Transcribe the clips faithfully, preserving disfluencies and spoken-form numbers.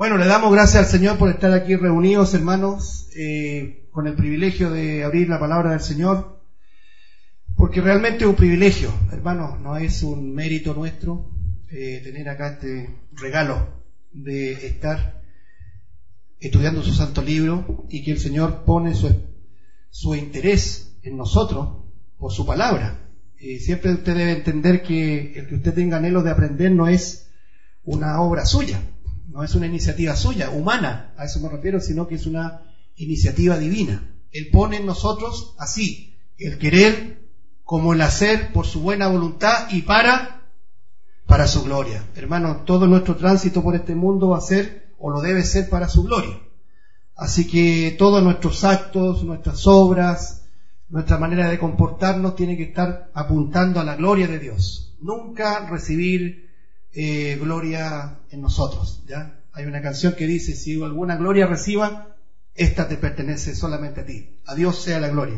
Bueno, le damos gracias al Señor por estar aquí reunidos, hermanos, eh, con el privilegio de abrir la palabra del Señor, porque realmente es un privilegio, hermanos, no es un mérito nuestro eh, tener acá este regalo de estar estudiando su santo libro y que el Señor pone su, su interés en nosotros por su palabra. Eh, siempre usted debe entender que el que usted tenga anhelo de aprender no es una obra suya, no es una iniciativa suya, humana, a eso me refiero, sino que es una iniciativa divina. Él pone en nosotros así, el querer como el hacer por su buena voluntad y para, para su gloria. Hermano, todo nuestro tránsito por este mundo va a ser, o lo debe ser, para su gloria. Así que todos nuestros actos, nuestras obras, nuestra manera de comportarnos tiene que estar apuntando a la gloria de Dios. Nunca recibir Eh, gloria en nosotros, ¿ya? Hay una canción que dice: si alguna gloria reciba, esta te pertenece solamente a ti. A Dios sea la gloria.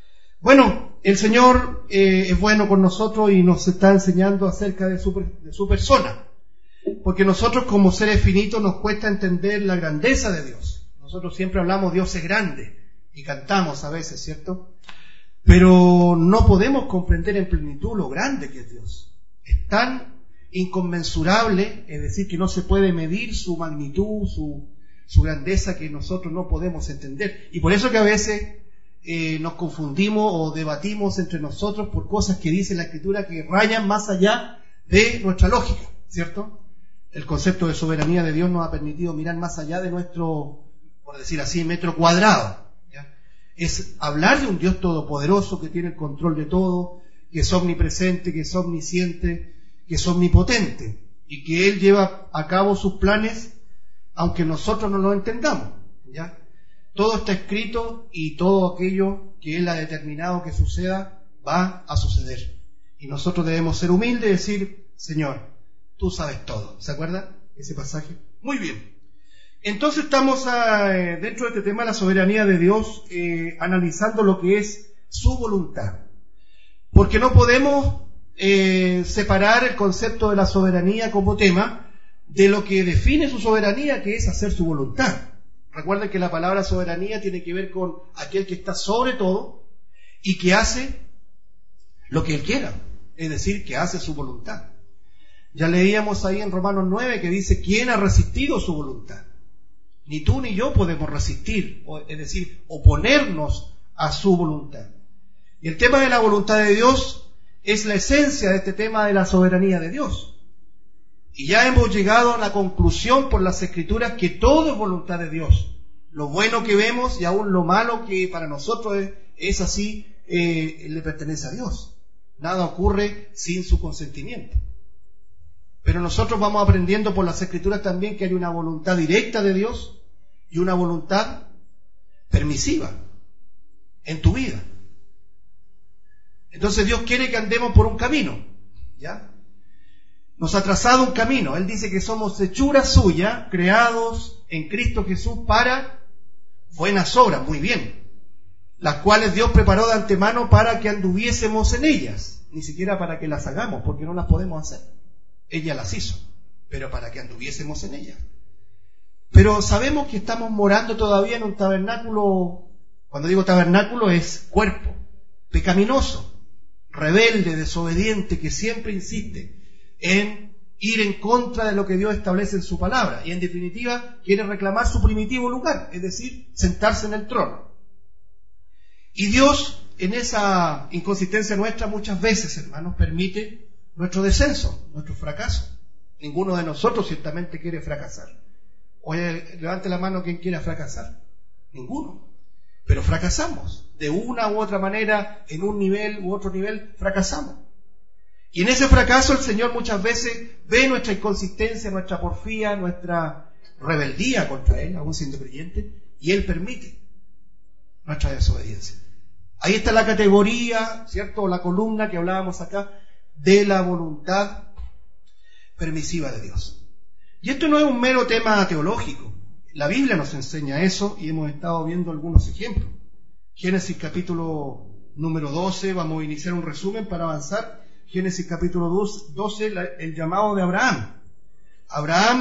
Bueno, el Señor eh, es bueno con nosotros y nos está enseñando acerca de su, de su persona, porque nosotros como seres finitos nos cuesta entender la grandeza de Dios. Nosotros siempre hablamos Dios es grande y cantamos a veces, ¿cierto? Pero no podemos comprender en plenitud lo grande que es Dios. Es tan inconmensurable, es decir, que no se puede medir su magnitud, su, su grandeza, que nosotros no podemos entender. Y por eso que a veces eh, nos confundimos o debatimos entre nosotros por cosas que dice la Escritura que rayan más allá de nuestra lógica, ¿cierto? El concepto de soberanía de Dios nos ha permitido mirar más allá de nuestro, por decir así, metro cuadrado, ¿ya? Es hablar de un Dios todopoderoso que tiene el control de todo, que es omnipresente, que es omnisciente, que es omnipotente y que Él lleva a cabo sus planes aunque nosotros no lo entendamos, ¿ya? Todo está escrito y todo aquello que Él ha determinado que suceda va a suceder. Y nosotros debemos ser humildes y decir: Señor, tú sabes todo. ¿Se acuerda ese pasaje? Muy bien. Entonces estamos a, eh, dentro de este tema, la soberanía de Dios, eh, analizando lo que es su voluntad. Porque no podemos Eh, separar el concepto de la soberanía como tema de lo que define su soberanía, que es hacer su voluntad. Recuerden que la palabra soberanía tiene que ver con aquel que está sobre todo y que hace lo que Él quiera, es decir, que hace su voluntad. Ya leíamos ahí en Romanos nueve que dice: ¿quién ha resistido su voluntad? Ni tú ni yo podemos resistir, es decir, oponernos a su voluntad. Y el tema de la voluntad de Dios es la esencia de este tema de la soberanía de Dios. Y ya hemos llegado a la conclusión por las Escrituras que todo es voluntad de Dios. Lo bueno que vemos y aún lo malo que para nosotros es, es así, eh, le pertenece a Dios. Nada ocurre sin su consentimiento. Pero nosotros vamos aprendiendo por las Escrituras también que hay una voluntad directa de Dios y una voluntad permisiva en tu vida. Entonces Dios quiere que andemos por un camino, ¿ya? Nos ha trazado un camino. Él dice que somos hechura suya, creados en Cristo Jesús para buenas obras, muy bien, las cuales Dios preparó de antemano para que anduviésemos en ellas, ni siquiera para que las hagamos, porque no las podemos hacer. Ella las hizo, pero para que anduviésemos en ellas. Pero sabemos que estamos morando todavía en un tabernáculo. Cuando digo tabernáculo es cuerpo pecaminoso, rebelde, desobediente, que siempre insiste en ir en contra de lo que Dios establece en su palabra y en definitiva quiere reclamar su primitivo lugar, es decir, sentarse en el trono. Y Dios, en esa inconsistencia nuestra, muchas veces, hermanos, permite nuestro descenso, nuestro fracaso. Ninguno de nosotros ciertamente quiere fracasar. Oye, levante la mano quien quiera fracasar. Ninguno. Pero fracasamos. De una u otra manera, en un nivel u otro nivel, fracasamos. Y en ese fracaso el Señor muchas veces ve nuestra inconsistencia, nuestra porfía, nuestra rebeldía contra Él, aún siendo creyente, y Él permite nuestra desobediencia. Ahí está la categoría, ¿cierto? La columna que hablábamos acá de la voluntad permisiva de Dios. Y esto no es un mero tema teológico. La Biblia nos enseña eso y hemos estado viendo algunos ejemplos. Génesis capítulo número doce, vamos a iniciar un resumen para avanzar. Génesis capítulo doce, el llamado de Abraham. Abraham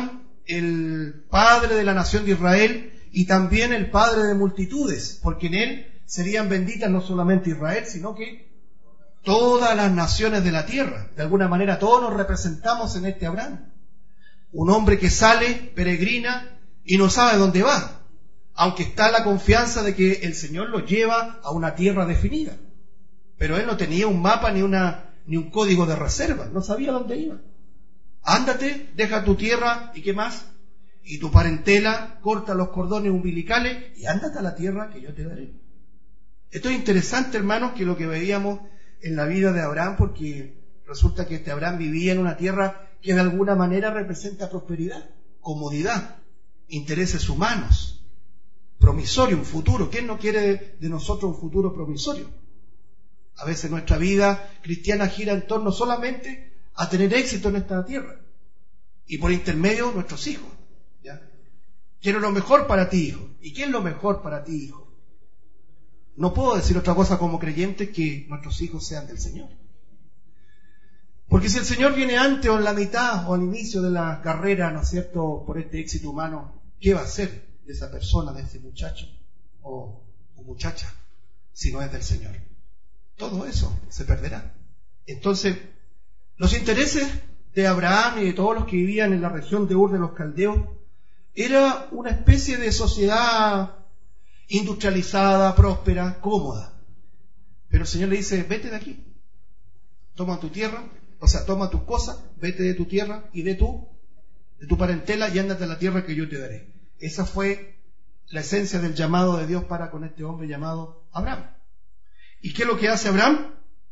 el padre de la nación de Israel y también el padre de multitudes, porque en él serían benditas no solamente Israel, sino que todas las naciones de la tierra. De alguna manera todos nos representamos en este Abraham. Un hombre que sale, peregrina y no sabe dónde va, aunque está la confianza de que el Señor lo lleva a una tierra definida. Pero él no tenía un mapa ni, una, ni un código de reserva, no sabía dónde iba. Ándate, deja tu tierra y qué más, y tu parentela, corta los cordones umbilicales y ándate a la tierra que yo te daré. Esto es interesante, hermanos, que lo que veíamos en la vida de Abraham, porque resulta que este Abraham vivía en una tierra que de alguna manera representa prosperidad, comodidad, intereses humanos, promisorio, un futuro. ¿Quién no quiere de, de nosotros un futuro promisorio? A veces nuestra vida cristiana gira en torno solamente a tener éxito en esta tierra y por intermedio nuestros hijos. ¿Ya? Quiero lo mejor para ti, hijo. ¿Y qué es lo mejor para ti, hijo? No puedo decir otra cosa como creyente que nuestros hijos sean del Señor. Porque si el Señor viene antes o en la mitad o al inicio de la carrera, ¿no es cierto?, por este éxito humano, ¿qué va a hacer de esa persona, de ese muchacho o, o muchacha, si no es del Señor? Todo eso se perderá. Entonces, los intereses de Abraham y de todos los que vivían en la región de Ur de los Caldeos era una especie de sociedad industrializada, próspera, cómoda. Pero el Señor le dice, vete de aquí, toma tu tierra, o sea, toma tus cosas, vete de tu tierra y de tu, de tu parentela y ándate a la tierra que yo te daré. Esa fue la esencia del llamado de Dios para con este hombre llamado Abraham. ¿Y qué es lo que hace Abraham?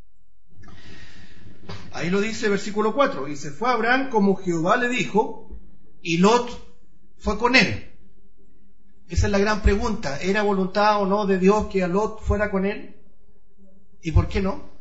Ahí lo dice versículo cuatro, y se fue Abraham como Jehová le dijo, y Lot fue con él. Esa es la gran pregunta, ¿era voluntad o no de Dios que a Lot fuera con él? ¿Y por qué no?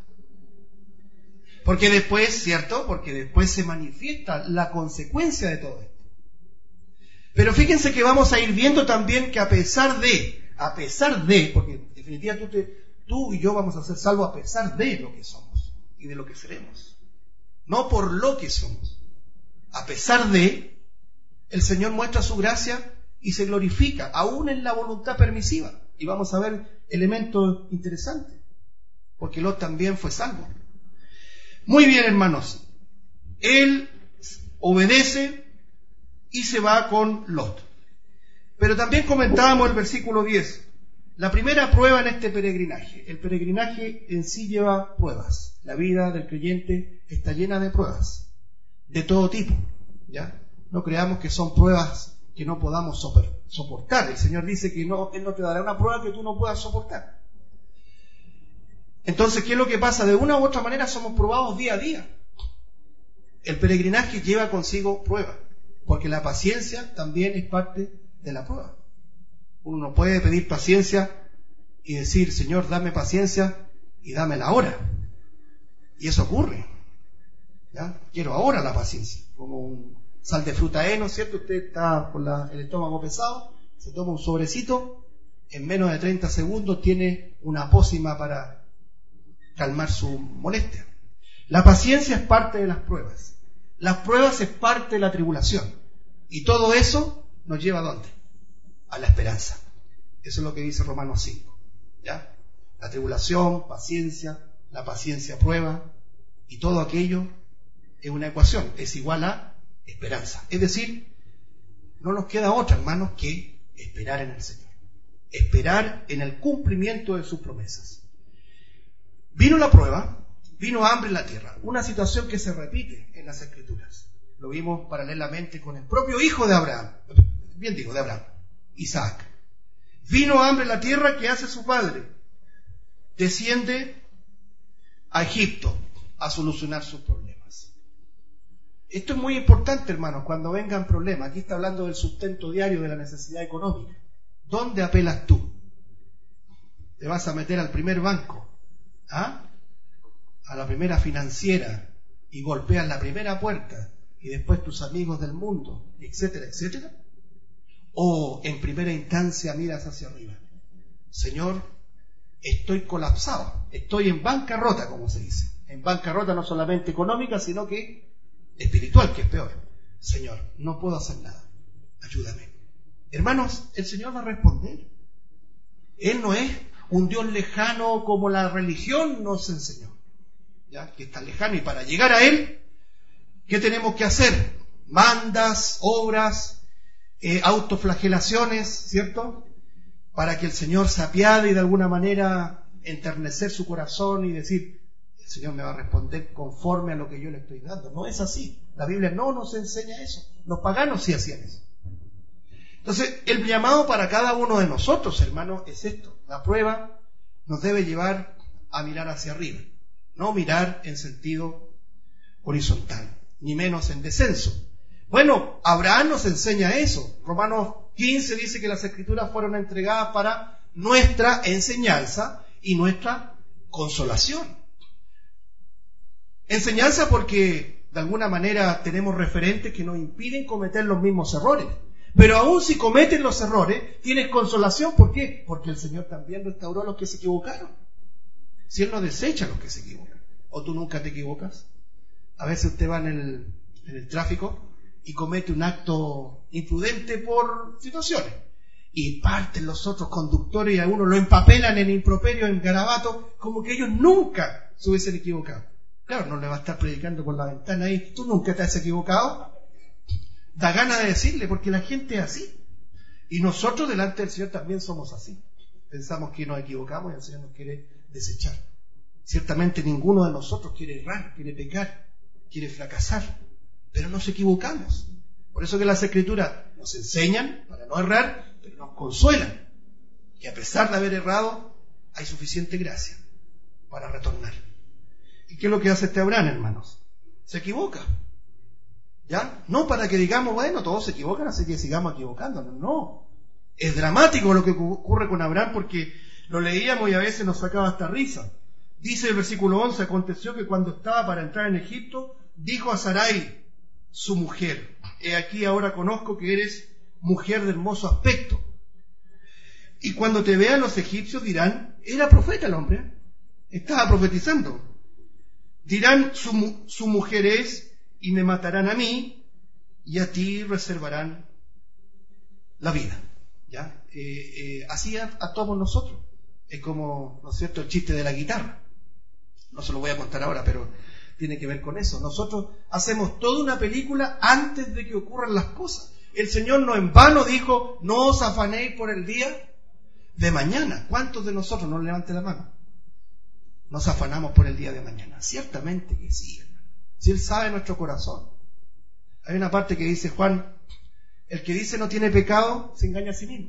Porque después, ¿cierto? Porque después se manifiesta la consecuencia de todo esto. Pero fíjense que vamos a ir viendo también que a pesar de, a pesar de, porque en definitiva tú, te, tú y yo vamos a ser salvos a pesar de lo que somos y de lo que seremos. No por lo que somos. A pesar de, el Señor muestra su gracia y se glorifica, aún en la voluntad permisiva. Y vamos a ver elementos interesantes, porque Lot también fue salvo. Muy bien, hermanos. Él obedece y se va con Lot. Pero también comentábamos el versículo diez. La primera prueba en este peregrinaje. El peregrinaje en sí lleva pruebas. La vida del creyente está llena de pruebas, de todo tipo. ¿Ya? No creamos que son pruebas que no podamos soportar. El Señor dice que no, Él no te dará una prueba que tú no puedas soportar. Entonces, ¿qué es lo que pasa? De una u otra manera somos probados día a día. El peregrinaje lleva consigo prueba, porque la paciencia también es parte de la prueba. Uno no puede pedir paciencia y decir, Señor, dame paciencia y dámela ahora. Y eso ocurre. ¿Ya? Quiero ahora la paciencia. Como un sal de fruta E, ¿no es cierto? Usted está con la, el estómago pesado, se toma un sobrecito, en menos de treinta segundos tiene una pócima para calmar su molestia. La paciencia es parte de las pruebas. Las pruebas es parte de la tribulación. Y todo eso nos lleva ¿a dónde? A la esperanza. Eso es lo que dice Romanos cinco. ¿Ya? La tribulación, paciencia, la paciencia prueba, y todo aquello es una ecuación, es igual a esperanza. Es decir, no nos queda otra, hermanos, que esperar en el Señor. Esperar en el cumplimiento de sus promesas. Vino la prueba, vino hambre en la tierra, una situación que se repite en las Escrituras. Lo vimos paralelamente con el propio hijo de Abraham, bien digo, de Abraham, Isaac. Vino hambre en la tierra, ¿qué hace su padre? Desciende a Egipto a solucionar sus problemas. Esto es muy importante, hermanos, cuando vengan problemas. Aquí está hablando del sustento diario, de la necesidad económica. ¿Dónde apelas tú? ¿Te vas a meter al primer banco? ¿Ah? A la primera financiera y golpeas la primera puerta y después tus amigos del mundo, etcétera, etcétera? O en primera instancia miras hacia arriba. Señor, estoy colapsado, estoy en bancarrota, como se dice. En bancarrota no solamente económica, sino que espiritual, que es peor. Señor, no puedo hacer nada. ayúdame. Hermanos, el Señor va a responder. Él no es un Dios lejano como la religión nos enseñó, ¿ya? Que está lejano, y para llegar a Él, ¿qué tenemos que hacer? Mandas, obras, eh, autoflagelaciones, ¿cierto? Para que el Señor se apiade y de alguna manera enternecer su corazón y decir, el Señor me va a responder conforme a lo que yo le estoy dando. No es así. La Biblia no nos enseña eso. Los paganos sí hacían eso. Entonces, el llamado para cada uno de nosotros, hermanos, es esto. La prueba nos debe llevar a mirar hacia arriba, no mirar en sentido horizontal, ni menos en descenso. Bueno, Abraham nos enseña eso. Romanos quince dice que las Escrituras fueron entregadas para nuestra enseñanza y nuestra consolación. Enseñanza porque de alguna manera tenemos referentes que nos impiden cometer los mismos errores. Pero aún si cometen los errores, tienes consolación. ¿Por qué? Porque el Señor también restauró a los que se equivocaron. Si Él no desecha a los que se equivocan. ¿O tú nunca te equivocas? A veces usted va en el, en el tráfico y comete un acto imprudente por situaciones. Y parten los otros conductores y a uno lo empapelan en improperio, en garabato, como que ellos nunca se hubiesen equivocado. Claro, no le va a estar predicando por la ventana ahí, ¿tú nunca te has equivocado? Da ganas de decirle, porque la gente es así. Y nosotros delante del Señor también somos así. Pensamos que nos equivocamos y el Señor nos quiere desechar. Ciertamente ninguno de nosotros quiere errar, quiere pecar, quiere fracasar, pero nos equivocamos. Por eso que las Escrituras nos enseñan para no errar, pero nos consuelan, que a pesar de haber errado, hay suficiente gracia para retornar. ¿Y qué es lo que hace este Abraham, hermanos? Se equivoca. ¿Ya? No para que digamos, bueno, todos se equivocan, así que sigamos equivocándonos. No. Es dramático lo que ocurre con Abraham, porque lo leíamos y a veces nos sacaba hasta risa. Dice el versículo once, aconteció que cuando estaba para entrar en Egipto, dijo a Sarai, su mujer, he aquí ahora conozco que eres mujer de hermoso aspecto. Y cuando te vean los egipcios dirán, era profeta el hombre, estaba profetizando. Dirán, su, su mujer es, y me matarán a mí, y a ti reservarán la vida. ¿Ya? Eh, eh, así actuamos nosotros. Es como, ¿no es cierto?, el chiste de la guitarra. No se lo voy a contar ahora, pero tiene que ver con eso. Nosotros hacemos toda una película antes de que ocurran las cosas. El Señor no en vano dijo, no os afanéis por el día de mañana. ¿Cuántos de nosotros, no levante la mano, nos afanamos por el día de mañana? Ciertamente que sí, hermano. Si Él sabe nuestro corazón. Hay una parte que dice Juan, el que dice no tiene pecado, se engaña a sí mismo.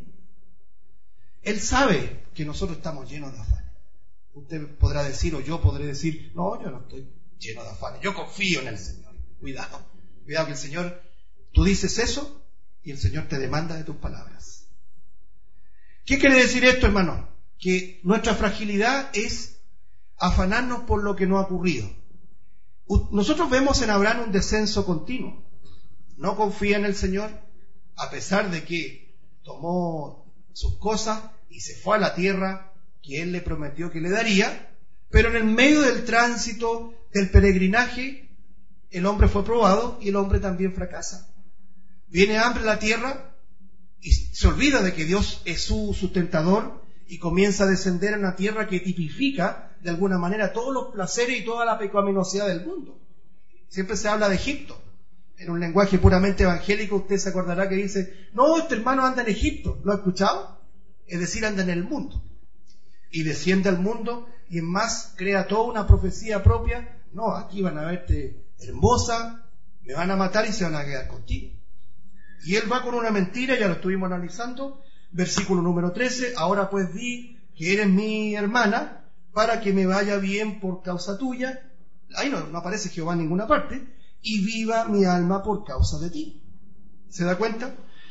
Él sabe que nosotros estamos llenos de afanes. Usted podrá decir, o yo podré decir, no, yo no estoy lleno de afanes, yo confío en el Señor. Cuidado, cuidado que el Señor, tú dices eso y el Señor te demanda de tus palabras. ¿Qué quiere decir esto, hermano? Que nuestra fragilidad es afanarnos por lo que no ha ocurrido. Nosotros vemos en Abraham un descenso continuo. No confía en el Señor, a pesar de que tomó sus cosas y se fue a la tierra que Él le prometió que le daría, pero en el medio del tránsito, del peregrinaje, el hombre fue probado y el hombre también fracasa. Viene hambre a la tierra y se olvida de que Dios es su sustentador y comienza a descender a una tierra que tipifica de alguna manera todos los placeres y toda la pecaminosidad del mundo. Siempre se habla de Egipto. En un lenguaje puramente evangélico usted se acordará que dice, no, este hermano anda en Egipto. ¿Lo ha escuchado? Es decir, anda en el mundo. Y desciende al mundo y en más crea toda una profecía propia. No, aquí van a verte hermosa, me van a matar y se van a quedar contigo. Y él va con una mentira, ya lo estuvimos analizando. Versículo número trece, ahora pues di que eres mi hermana, para que me vaya bien por causa tuya. Ahí no, no aparece Jehová en ninguna parte. Y viva mi alma por causa de ti. ¿Se da cuenta?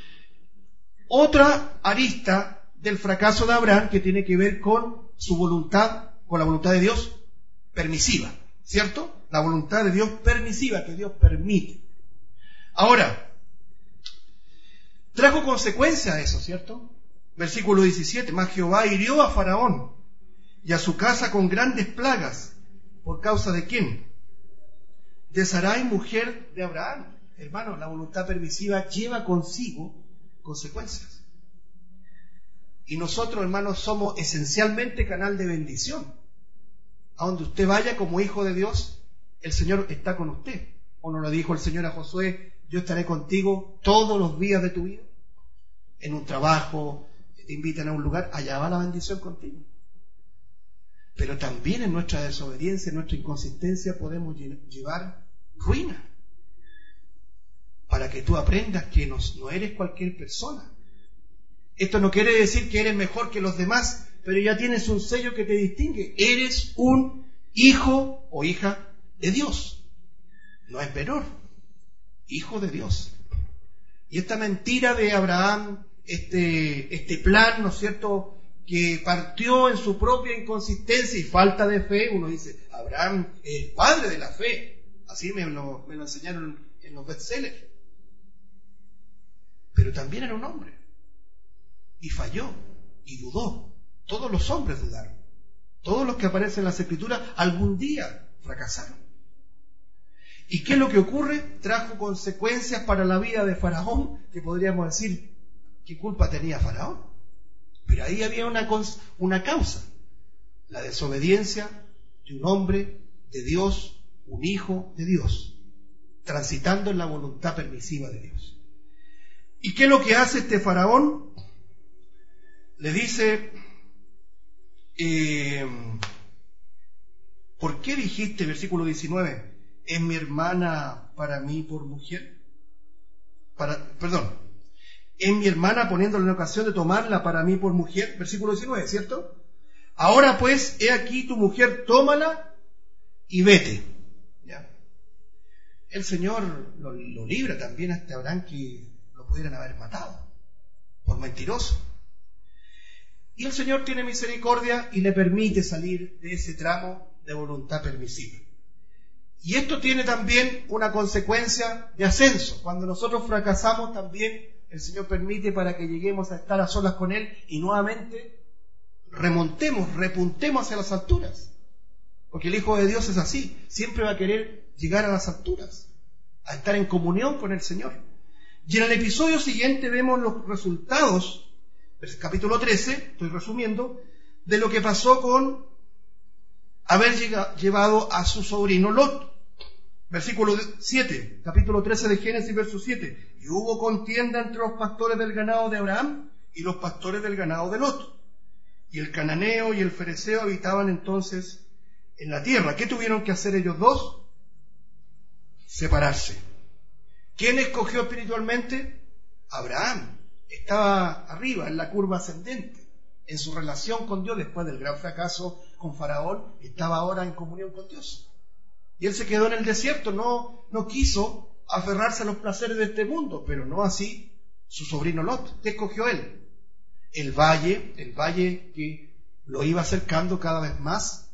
Otra arista del fracaso de Abraham que tiene que ver con su voluntad, con la voluntad de Dios permisiva, ¿cierto? La voluntad de Dios permisiva, que Dios permite. Ahora, trajo consecuencia a eso, ¿cierto? Versículo diecisiete, mas Jehová hirió a Faraón y a su casa con grandes plagas. ¿Por causa de quién? De Sarai, mujer de Abraham. Hermano, la voluntad permisiva lleva consigo consecuencias. Y nosotros, hermanos, somos esencialmente canal de bendición. A donde usted vaya como hijo de Dios, el Señor está con usted. ¿O no lo dijo el Señor a Josué? Yo estaré contigo todos los días de tu vida. En un trabajo, te invitan a un lugar, allá va la bendición contigo. Pero también en nuestra desobediencia, en nuestra inconsistencia, podemos llevar ruina. Para que tú aprendas que no, no eres cualquier persona. Esto no quiere decir que eres mejor que los demás, pero ya tienes un sello que te distingue. Eres un hijo o hija de Dios. No es menor, hijo de Dios. Y esta mentira de Abraham, este, este plan, ¿no es cierto?, que partió en su propia inconsistencia y falta de fe, uno dice, Abraham es el padre de la fe. Así me lo, me lo enseñaron en los bestsellers. Pero también era un hombre. Y falló, y dudó. Todos los hombres dudaron. Todos los que aparecen en las Escrituras algún día fracasaron. ¿Y qué es lo que ocurre? Trajo consecuencias para la vida de Faraón, que podríamos decir, ¿qué culpa tenía Faraón? Pero ahí había una, una causa, la desobediencia de un hombre de Dios, un hijo de Dios, transitando en la voluntad permisiva de Dios. ¿Y qué es lo que hace este Faraón? Le dice, eh, ¿por qué dijiste, versículo diecinueve, ¿es mi hermana para mí por mujer? Para, perdón, ¿es mi hermana poniéndole en ocasión de tomarla para mí por mujer? Versículo diecinueve, ¿cierto? Ahora pues, he aquí tu mujer, tómala y vete. ¿Ya? El Señor lo, lo libra también a este Abraham, que lo pudieran haber matado por mentiroso. Y el Señor tiene misericordia y le permite salir de ese tramo de voluntad permisiva. Y esto tiene también una consecuencia de ascenso. Cuando nosotros fracasamos también el Señor permite para que lleguemos a estar a solas con Él y nuevamente remontemos, repuntemos hacia las alturas. Porque el Hijo de Dios es así, siempre va a querer llegar a las alturas, a estar en comunión con el Señor. Y en el episodio siguiente vemos los resultados, capítulo trece, estoy resumiendo, de lo que pasó con haber llevado a su sobrino Lot. Versículo siete, capítulo trece de Génesis, verso siete. Y hubo contienda entre los pastores del ganado de Abraham y los pastores del ganado de Lot. Y el cananeo y el fereceo habitaban entonces en la tierra. ¿Qué tuvieron que hacer ellos dos? Separarse. ¿Quién escogió espiritualmente? Abraham. Estaba arriba, en la curva ascendente, en su relación con Dios después del gran fracaso con Faraón. Estaba ahora en comunión con Dios. Y él se quedó en el desierto, no, no quiso aferrarse a los placeres de este mundo, pero no así su sobrino Lot. ¿Qué escogió él? El valle, el valle que lo iba acercando cada vez más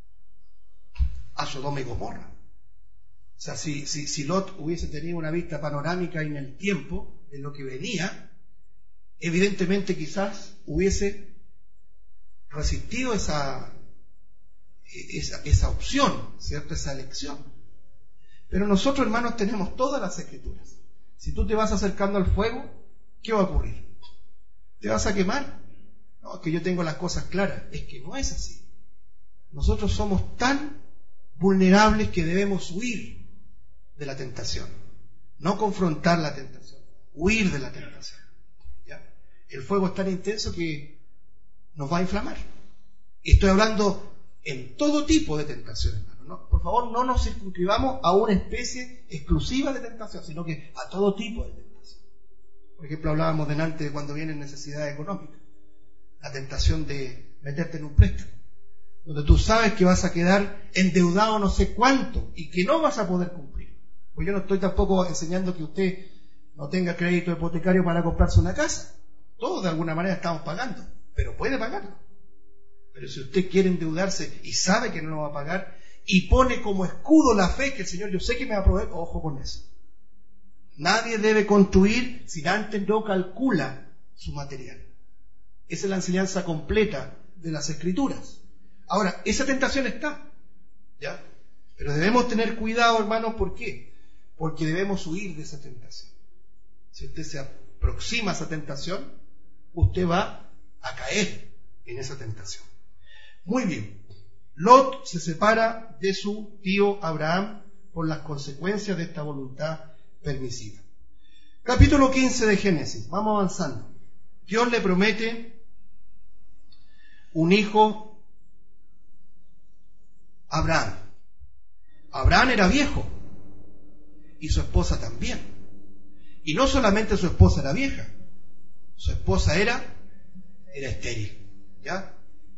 a Sodoma y Gomorra. O sea, si, si, si Lot hubiese tenido una vista panorámica en el tiempo, en lo que venía, evidentemente quizás hubiese resistido esa, esa, esa opción, ¿cierto? Esa elección. Pero nosotros, hermanos, tenemos todas las Escrituras. Si tú te vas acercando al fuego, ¿qué va a ocurrir? ¿Te vas a quemar? No, es que yo tengo las cosas claras. Es que no es así. Nosotros somos tan vulnerables que debemos huir de la tentación. No confrontar la tentación, huir de la tentación. ¿Ya? El fuego es tan intenso que nos va a inflamar. Y estoy hablando en todo tipo de tentaciones, hermano. ¿No? Por favor, no nos circunscribamos a una especie exclusiva de tentación, sino que a todo tipo de tentación. Por ejemplo, hablábamos delante de cuando vienen necesidades económicas. La tentación de meterte en un préstamo, donde tú sabes que vas a quedar endeudado no sé cuánto y que no vas a poder cumplir. Pues yo no estoy tampoco enseñando que usted no tenga crédito hipotecario para comprarse una casa. Todos de alguna manera estamos pagando, pero puede pagarlo. Pero si usted quiere endeudarse y sabe que no lo va a pagar y pone como escudo la fe que el Señor, yo sé que me va a proveer, ojo con eso. Nadie debe construir si antes no calcula su material. Esa es la enseñanza completa de las Escrituras. Ahora, esa tentación está, ¿ya? Pero debemos tener cuidado, hermanos, ¿por qué? Porque debemos huir de esa tentación. Si usted se aproxima esa tentación, usted va a caer en esa tentación. Muy bien. Lot se separa de su tío Abraham por las consecuencias de esta voluntad permisiva. Capítulo quince de Génesis. Vamos avanzando. Dios le promete un hijo a Abraham. Abraham era viejo y su esposa también. Y no solamente su esposa era vieja, su esposa era, era estéril. ¿Ya?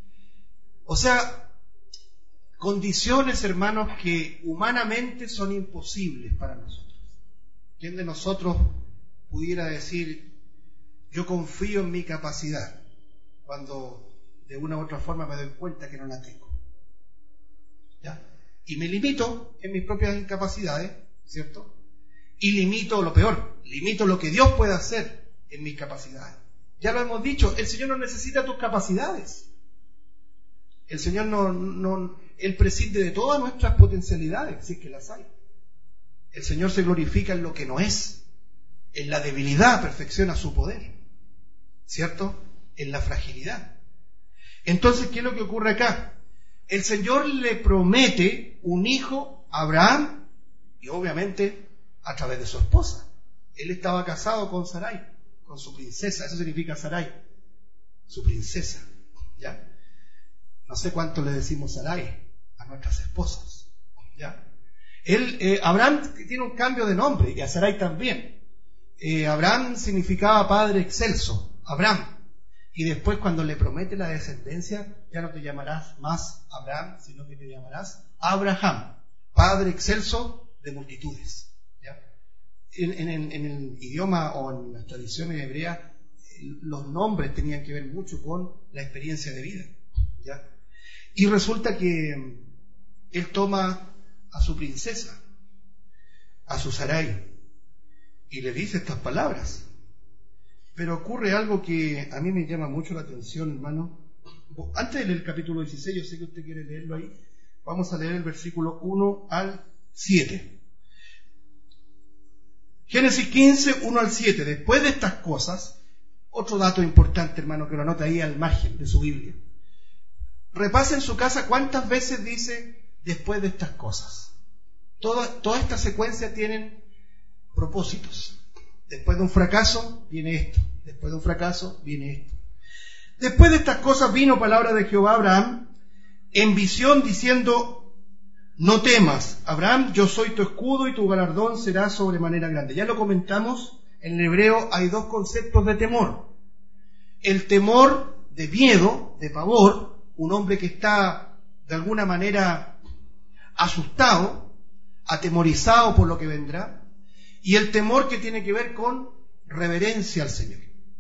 O sea, condiciones, hermanos, que humanamente son imposibles para nosotros. ¿Quién de nosotros pudiera decir, yo confío en mi capacidad, cuando de una u otra forma me doy cuenta que no la tengo? ¿Ya? Y me limito en mis propias incapacidades, ¿cierto? Y limito lo peor, limito lo que Dios puede hacer en mis capacidades. Ya lo hemos dicho, el Señor no necesita tus capacidades. El Señor no, no, Él prescinde de todas nuestras potencialidades, si es que las hay. El Señor se glorifica en lo que no es. En la debilidad perfecciona su poder, ¿cierto? En la fragilidad. Entonces, ¿qué es lo que ocurre acá? El Señor le promete un hijo a Abraham, y obviamente a través de su esposa. Él estaba casado con Sarai, con su princesa. Eso significa Sarai, su princesa. ¿Ya? No sé cuánto le decimos Sarai a nuestras esposas. ¿Ya? Él, eh, Abraham tiene un cambio de nombre, y a Sarai también. Eh, Abraham significaba padre excelso, Abraham. Y después, cuando le promete la descendencia, ya no te llamarás más Abraham, sino que te llamarás Abraham, padre excelso de multitudes. ¿Ya? En, en, en el idioma o en las tradiciones hebreas, los nombres tenían que ver mucho con la experiencia de vida. ¿Ya? Y resulta que él toma a su princesa, a su Sarai, y le dice estas palabras. Pero ocurre algo que a mí me llama mucho la atención, hermano. Antes de leer el capítulo dieciséis, yo sé que usted quiere leerlo ahí, vamos a leer el versículo uno al siete. Génesis quince, uno al siete. Después de estas cosas, otro dato importante, hermano, que lo anota ahí al margen de su Biblia. Repasa en su casa cuántas veces dice después de estas cosas. Toda, toda esta secuencia tienen propósitos. Después de un fracaso viene esto. Después de un fracaso viene esto. Después de estas cosas vino palabra de Jehová a Abraham en visión diciendo: no temas, Abraham, yo soy tu escudo y tu galardón será sobremanera grande. Ya lo comentamos, en el hebreo hay dos conceptos de temor. El temor de miedo, de pavor, un hombre que está de alguna manera asustado, atemorizado por lo que vendrá, y el temor que tiene que ver con reverencia al Señor.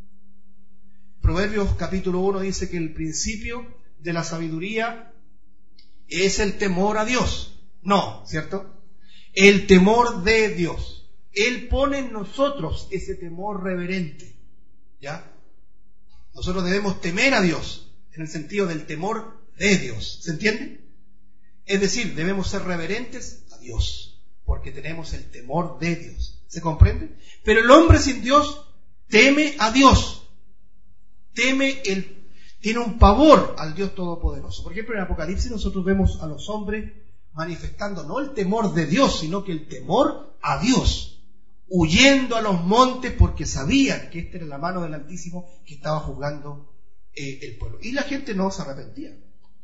Proverbios capítulo uno dice que el principio de la sabiduría es el temor a Dios. No, ¿cierto? El temor de Dios. Él pone en nosotros ese temor reverente. ¿Ya? Nosotros debemos temer a Dios en el sentido del temor de Dios. ¿Se entiende? Es decir, debemos ser reverentes a Dios porque tenemos el temor de Dios. ¿Se comprende? Pero el hombre sin Dios teme a Dios. Teme el, tiene un pavor al Dios Todopoderoso. Por ejemplo, en Apocalipsis nosotros vemos a los hombres manifestando no el temor de Dios, sino que el temor a Dios, huyendo a los montes porque sabían que esta era la mano del Altísimo que estaba juzgando eh, el pueblo. Y la gente no se arrepentía.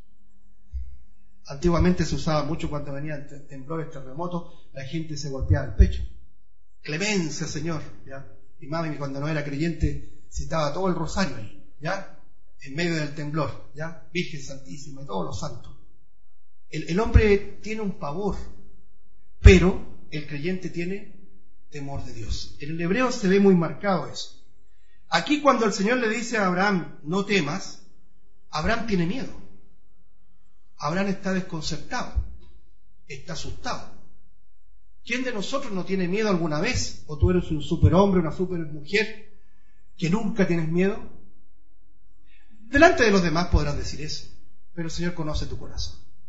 Antiguamente se usaba mucho cuando venían temblores, terremotos, la gente se golpeaba el pecho. Clemencia, Señor. ¿Ya? Y mami, cuando no era creyente, citaba todo el rosario ahí, ¿ya? En medio del temblor, ¿ya? Virgen Santísima y todos los santos. El, el hombre tiene un pavor, pero el creyente tiene temor de Dios. En el hebreo se ve muy marcado eso. Aquí cuando el Señor le dice a Abraham, no temas, Abraham tiene miedo. Abraham está desconcertado, está asustado. ¿Quién de nosotros no tiene miedo alguna vez? ¿O tú eres un superhombre, una supermujer que nunca tienes miedo? Delante de los demás podrás decir eso, pero el Señor conoce tu corazón.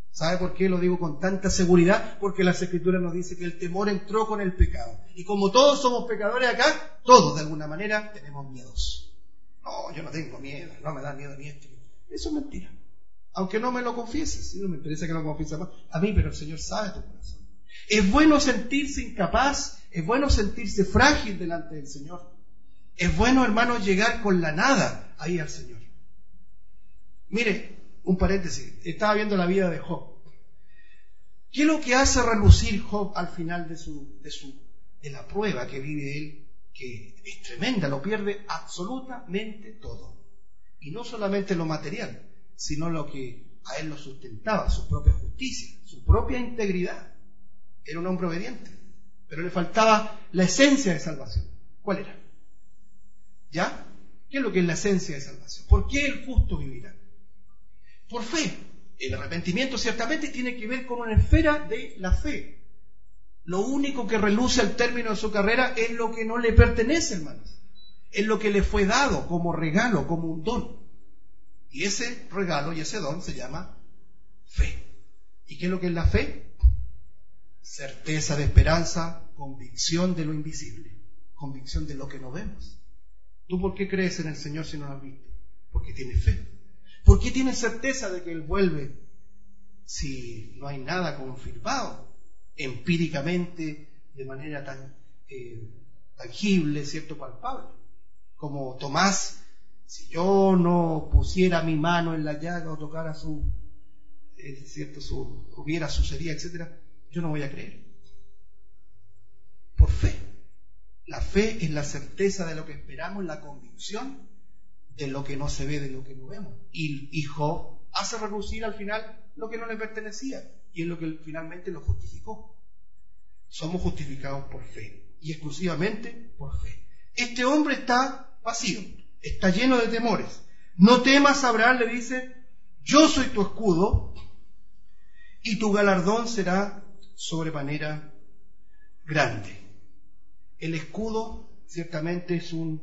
¿Sabe por qué lo digo con tanta seguridad? Porque las Escrituras nos dice que el temor entró con el pecado. Y como todos somos pecadores acá, todos de alguna manera tenemos miedos. No, yo no tengo miedo, no me da miedo ni esto. Eso es mentira. Aunque no me lo confieses, no me interesa que lo confieses más a mí, pero el Señor sabe tu corazón. Es bueno sentirse incapaz, es bueno sentirse frágil delante del Señor. Es bueno, hermanos, llegar con la nada ahí al Señor. Mire, un paréntesis, estaba viendo la vida de Job. ¿Qué es lo que hace relucir Job al final de su, de su, de la prueba que vive él? Que es tremenda, lo pierde absolutamente todo. Y no solamente lo material, sino lo que a él lo sustentaba, su propia justicia, su propia integridad. Era un hombre obediente, pero le faltaba la esencia de salvación. ¿Cuál era? ¿Ya? ¿Qué es lo que es la esencia de salvación? ¿Por qué el justo vivirá? Por fe. El arrepentimiento ciertamente tiene que ver con una esfera de la fe. Lo único que reluce al término de su carrera es lo que no le pertenece, hermanos. Es lo que le fue dado como regalo, como un don. Y ese regalo y ese don se llama fe. ¿Y qué es lo que es la fe? Certeza de esperanza, convicción de lo invisible, convicción de lo que no vemos. ¿Tú por qué crees en el Señor si no lo has visto? Porque tienes fe. ¿Por qué tienes certeza de que Él vuelve si no hay nada confirmado empíricamente de manera tan eh, tangible, cierto, palpable? Como Tomás, si yo no pusiera mi mano en la llaga o tocara su, eh, cierto, su, hubiera sucedido, etcétera, yo no voy a creer. Por fe. La fe es la certeza de lo que esperamos, la convicción de lo que no se ve, de lo que no vemos. Y, y Job hace relucir al final lo que no le pertenecía, y es lo que finalmente lo justificó. Somos justificados por fe, y exclusivamente por fe. Este hombre está vacío, está lleno de temores. No temas, Abraham le dice, yo soy tu escudo, y tu galardón será sobremanera grande. El escudo ciertamente es un,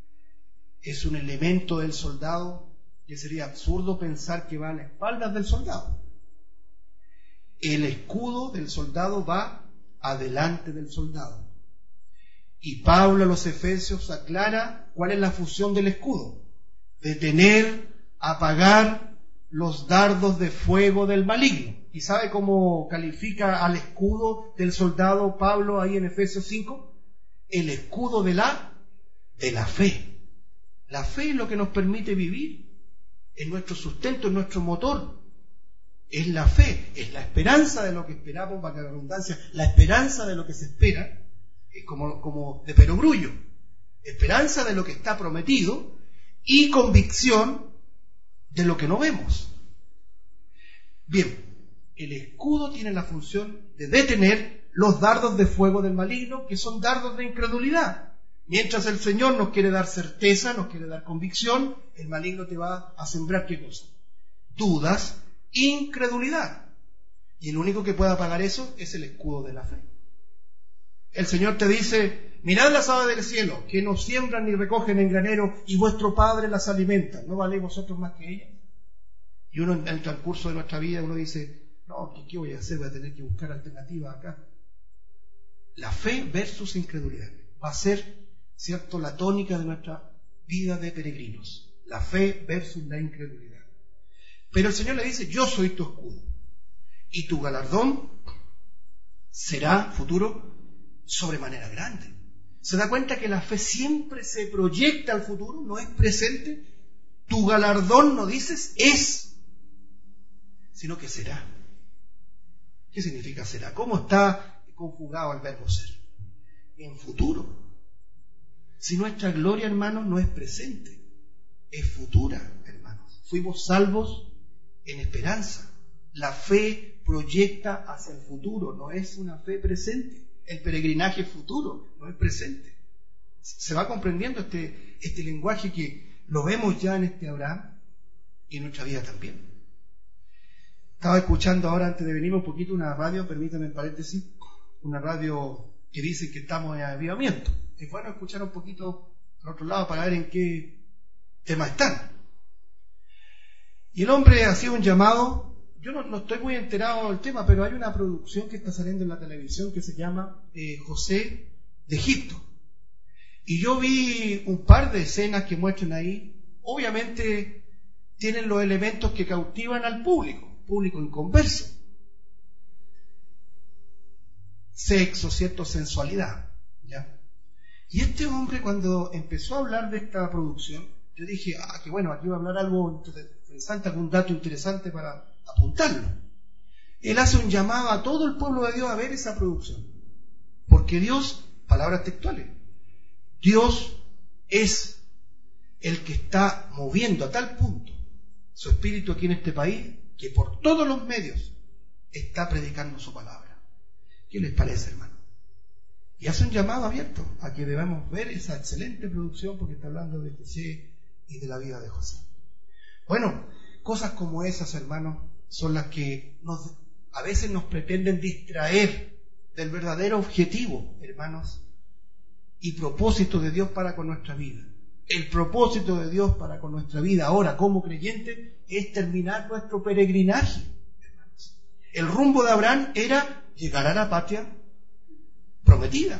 es un elemento del soldado que sería absurdo pensar que va a las espaldas del soldado. El escudo del soldado va adelante del soldado. Y Pablo a los Efesios aclara cuál es la función del escudo: detener, apagar los dardos de fuego del maligno. ¿Y sabe cómo califica al escudo del soldado Pablo ahí en Efesios cinco? El escudo de la, de la fe. La fe es lo que nos permite vivir, es nuestro sustento, es nuestro motor. Es la fe, es la esperanza de lo que esperamos, para la redundancia, la esperanza de lo que se espera, es como, como de perogrullo, esperanza de lo que está prometido y convicción de lo que no vemos. Bien, el escudo tiene la función de detener los dardos de fuego del maligno, que son dardos de incredulidad. Mientras el Señor nos quiere dar certeza, nos quiere dar convicción, el maligno te va a sembrar ¿qué cosa? Dudas, incredulidad. Y el único que puede apagar eso es el escudo de la fe. El Señor te dice, mirad las aves del cielo, que no siembran ni recogen en granero, y vuestro Padre las alimenta. ¿No valéis vosotros más que ellas? Y uno en el transcurso de nuestra vida, uno dice, no, ¿qué, qué voy a hacer? Voy a tener que buscar alternativas acá. La fe versus incredulidad va a ser, cierto, la tónica de nuestra vida de peregrinos. La fe versus la incredulidad. Pero el Señor le dice, yo soy tu escudo, y tu galardón será, futuro, sobremanera grande. ¿Se da cuenta que la fe siempre se proyecta al futuro, no es presente? Tu galardón, no dices, es, sino que será. ¿Qué significa será? ¿Cómo está conjugado el verbo ser? En futuro. Si nuestra gloria, hermanos, no es presente, es futura, hermanos. Fuimos salvos en esperanza. La fe proyecta hacia el futuro, no es una fe presente. El peregrinaje es futuro, no es presente. Se va comprendiendo este, este lenguaje que lo vemos ya en este Abraham y en nuestra vida también. Estaba escuchando ahora, antes de venir un poquito, una radio, permítanme en paréntesis, una radio que dice que estamos en avivamiento. Es bueno escuchar un poquito al otro lado para ver en qué tema están. Y el hombre hacía un llamado yo no, no estoy muy enterado del tema, pero hay una producción que está saliendo en la televisión que se llama eh, José de Egipto. Y yo vi un par de escenas que muestran ahí. Obviamente tienen los elementos que cautivan al público, público inconverso. Sexo, cierto, sensualidad, ¿ya? Y este hombre, cuando empezó a hablar de esta producción, yo dije, ah, que bueno, aquí va a hablar algo interesante, algún dato interesante para apuntarlo. Él hace un llamado a todo el pueblo de Dios a ver esa producción, porque Dios, palabras textuales, Dios es el que está moviendo a tal punto su espíritu aquí en este país que por todos los medios está predicando su palabra. ¿Qué les parece, hermano? Y hace un llamado abierto a que debamos ver esa excelente producción, porque está hablando de José y de la vida de José. Bueno, cosas como esas, hermanos, son las que nos, a veces nos pretenden distraer del verdadero objetivo, hermanos, y propósito de Dios para con nuestra vida. El propósito de Dios para con nuestra vida ahora como creyente es terminar nuestro peregrinaje, hermanos. El rumbo de Abraham era llegar a la patria prometida.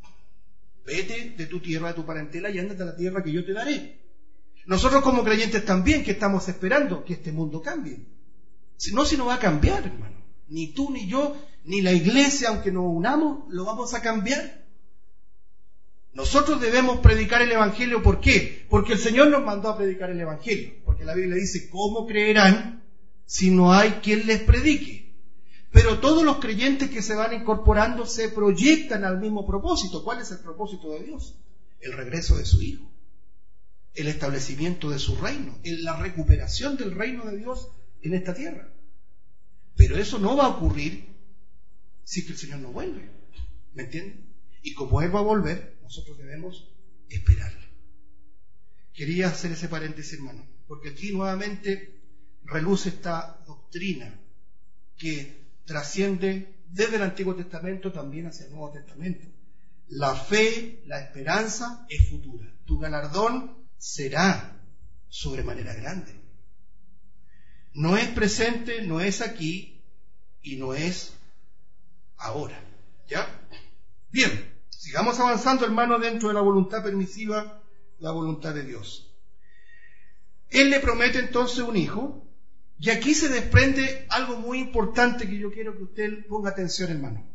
Vete de tu tierra, de tu parentela, y ándate a la tierra que yo te daré. Nosotros como creyentes también, que estamos esperando que este mundo cambie. Si no, si no va a cambiar, hermano. Ni tú, ni yo, ni la iglesia, aunque nos unamos, lo vamos a cambiar. Nosotros debemos predicar el Evangelio. ¿Por qué? Porque el Señor nos mandó a predicar el Evangelio. Porque la Biblia dice, ¿cómo creerán si no hay quien les predique? Pero todos los creyentes que se van incorporando se proyectan al mismo propósito. ¿Cuál es el propósito de Dios? El regreso de su Hijo, el establecimiento de su reino, la recuperación del reino de Dios en esta tierra. Pero eso no va a ocurrir si que el Señor no vuelve. ¿Me entienden? Y como Él va a volver, nosotros debemos esperarle. Quería hacer ese paréntesis, hermano, porque aquí nuevamente reluce esta doctrina que trasciende desde el Antiguo Testamento también hacia el Nuevo Testamento. La fe, la esperanza es futura. Tu galardón será sobremanera grande. No es presente, no es aquí y no es ahora. ¿Ya? Bien, sigamos avanzando, hermano, dentro de la voluntad permisiva, la voluntad de Dios. Él le promete entonces un hijo. Y aquí se desprende algo muy importante que yo quiero que usted ponga atención, hermano.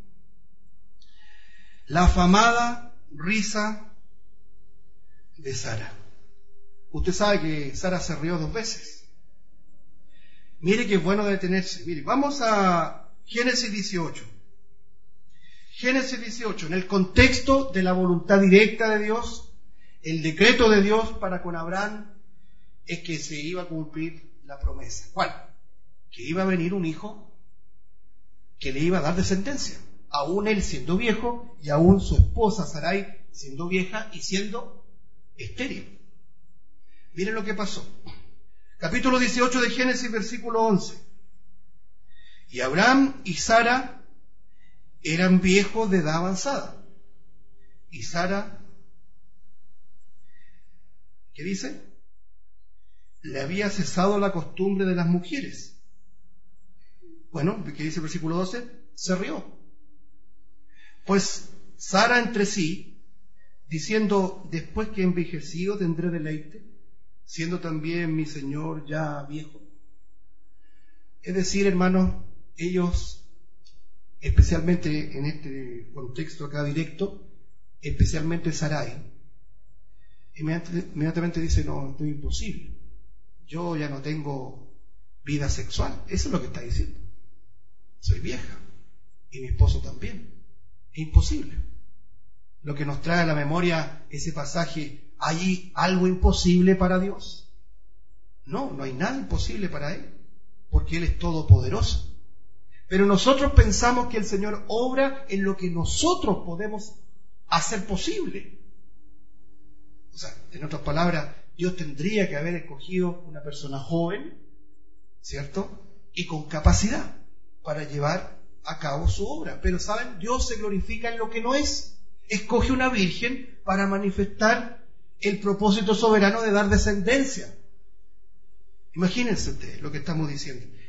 La afamada risa de Sara. Usted sabe que Sara se rió dos veces. Mire que es bueno detenerse. Mire, vamos a Génesis dieciocho. Génesis dieciocho, en el contexto de la voluntad directa de Dios, el decreto de Dios para con Abraham es que se iba a cumplir la promesa. ¿Cuál? Que iba a venir un hijo que le iba a dar descendencia, aún él siendo viejo y aún su esposa Sarai siendo vieja y siendo estéril. Miren lo que pasó. Capítulo dieciocho de Génesis, versículo once. Y Abraham y Sara eran viejos de edad avanzada. Y Sara, ¿qué dice? Le había cesado la costumbre de las mujeres. Bueno, ¿qué dice el versículo doce? Se rió. Pues Sara entre sí, diciendo, después que he envejecido tendré deleite, siendo también mi señor ya viejo. Es decir, hermanos, ellos, especialmente en este contexto acá directo, especialmente Sarai, inmediatamente dice, no, esto es imposible. Yo ya no tengo vida sexual. Eso es lo que está diciendo. Soy vieja. Y mi esposo también. Es imposible. Lo que nos trae a la memoria ese pasaje, ¿hay algo imposible para Dios? No, no hay nada imposible para Él, porque Él es todopoderoso. Pero nosotros pensamos que el Señor obra en lo que nosotros podemos hacer posible. O sea, en otras palabras, Dios tendría que haber escogido una persona joven, ¿cierto? Y con capacidad para llevar a cabo su obra. Pero, ¿saben? Dios se glorifica en lo que no es. Escoge una virgen para manifestar el propósito soberano de dar descendencia. Imagínense ustedes lo que estamos diciendo.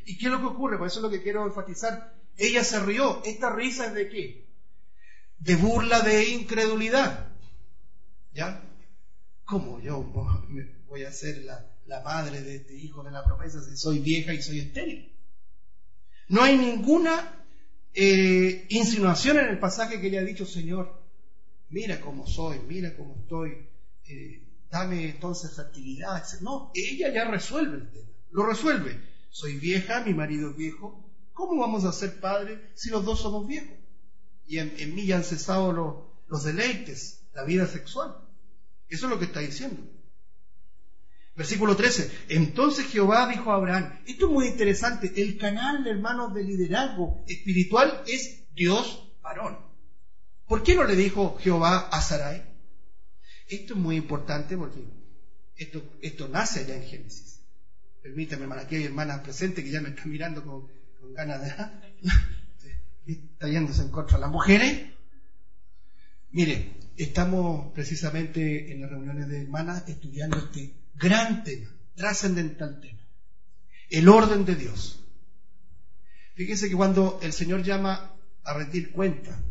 ¿Y qué es lo que ocurre? Por eso es lo que quiero enfatizar. Ella se rió. ¿Esta risa es de qué? De burla, de incredulidad. ¿Ya? ¿Cómo yo voy a ser la, la madre de este hijo de la promesa si soy vieja y soy estéril? No hay ninguna eh, insinuación en el pasaje que le ha dicho, Señor, mira cómo soy, mira cómo estoy, eh, dame entonces fertilidad. No, ella ya resuelve el tema, lo resuelve. Soy vieja, mi marido es viejo, ¿cómo vamos a ser padres si los dos somos viejos? Y en, en mí ya han cesado los, los deleites, la vida sexual. Eso es lo que está diciendo. Versículo trece. Entonces Jehová dijo a Abraham, esto es muy interesante, el canal, hermanos, de liderazgo espiritual es Dios varón. ¿Por qué no le dijo Jehová a Sarai? Esto es muy importante porque esto, esto nace allá en Génesis. Permítame, hermana, aquí hay hermanas presentes que ya me están mirando con, con ganas de... ¿Está yéndose en contra de las mujeres? Mire, estamos precisamente en las reuniones de hermanas estudiando este gran tema, trascendental tema, el orden de Dios. Fíjense que cuando el Señor llama a rendir cuenta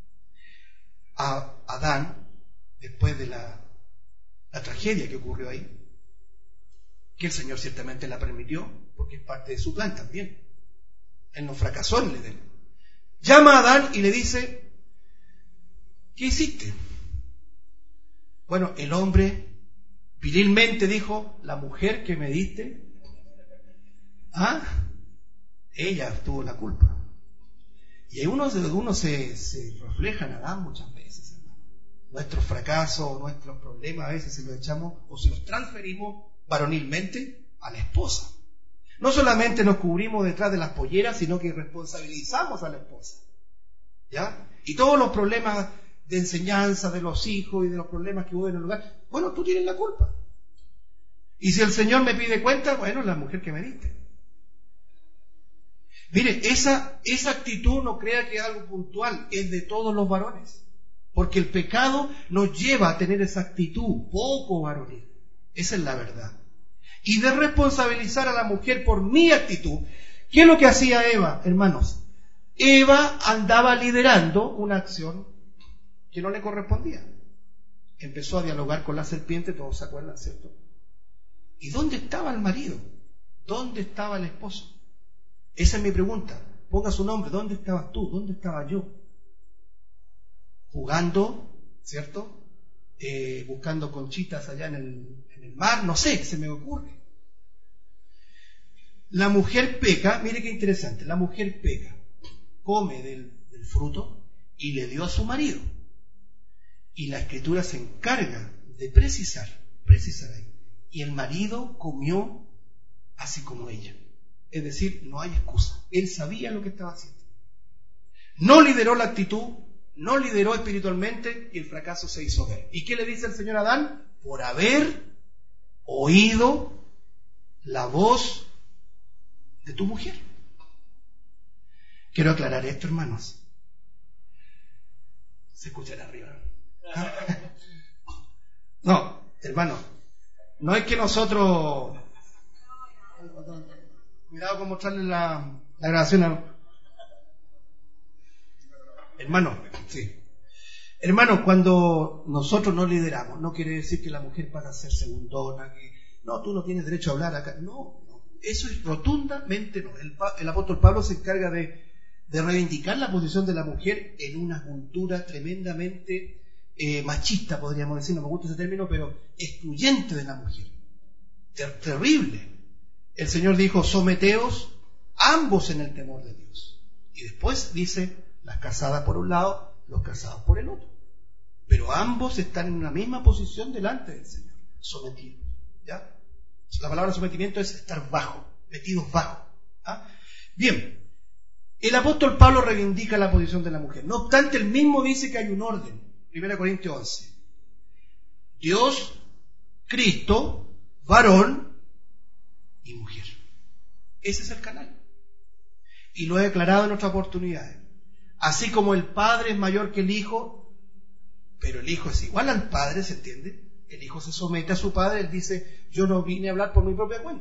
a Adán, después de la, la tragedia que ocurrió ahí, que el Señor ciertamente la permitió, porque es parte de su plan también. Él no fracasó en el Edén. Llama a Adán y le dice, ¿qué hiciste? Bueno, el hombre virilmente dijo, la mujer que me diste, ¿ah? Ella tuvo la culpa. Y uno, uno se, se refleja en Adán muchas veces, hermano. Nuestros fracasos, nuestros problemas a veces se los echamos o se los transferimos varonilmente a la esposa. No solamente nos cubrimos detrás de las polleras, sino que responsabilizamos a la esposa. ¿Ya? Y todos los problemas de enseñanza de los hijos y de los problemas que hubo en el hogar, bueno, tú tienes la culpa. Y si el Señor me pide cuenta, bueno, la mujer que me diste. Mire, esa, esa actitud no crea que es algo puntual, es de todos los varones. Porque el pecado nos lleva a tener esa actitud poco varonil. Esa es la verdad. Y de responsabilizar a la mujer por mi actitud. ¿Qué es lo que hacía Eva, hermanos? Eva andaba liderando una acción que no le correspondía. Empezó a dialogar con la serpiente, todos se acuerdan, ¿cierto? ¿Y dónde estaba el marido? ¿Dónde estaba el esposo? Esa es mi pregunta. Ponga su nombre. ¿Dónde estabas tú? ¿Dónde estaba yo? Jugando, ¿cierto? Eh, buscando conchitas allá en el, en el mar, no sé, se me ocurre. La mujer peca, mire qué interesante, la mujer peca, come del, del fruto y le dio a su marido. Y la Escritura se encarga de precisar, precisar ahí. Y el marido comió así como ella. Es decir, no hay excusa. Él sabía lo que estaba haciendo. No lideró la actitud, no lideró espiritualmente y el fracaso se hizo ver. ¿Y qué le dice el Señor a Adán? Por haber oído la voz de tu mujer. Quiero aclarar esto, hermanos. Se escuchará arriba. No, hermano, no es que nosotros... Cuidado con mostrarle la, la grabación a... Hermano, sí. Hermano, cuando nosotros no lideramos, no quiere decir que la mujer pasa a ser segundona, que no, tú no tienes derecho a hablar acá. No, no, eso es rotundamente no. El, el apóstol Pablo se encarga de, de reivindicar la posición de la mujer en una cultura tremendamente eh, machista, podríamos decir, no me gusta ese término, pero excluyente de la mujer. Ter- terrible. El Señor dijo, someteos ambos en el temor de Dios. Y después dice, las casadas por un lado, los casados por el otro. Pero ambos están en una misma posición delante del Señor, sometidos. ¿Ya? La palabra sometimiento es estar bajo, metidos bajo. ¿Ah? Bien, el apóstol Pablo reivindica la posición de la mujer. No obstante, él mismo dice que hay un orden. primera Corintios once. Dios, Cristo, varón y mujer. Ese es el canal. Y lo he declarado en otras oportunidades. Así como el padre es mayor que el hijo, pero el hijo es igual al padre, ¿se entiende? El hijo se somete a su padre, él dice, yo no vine a hablar por mi propia cuenta.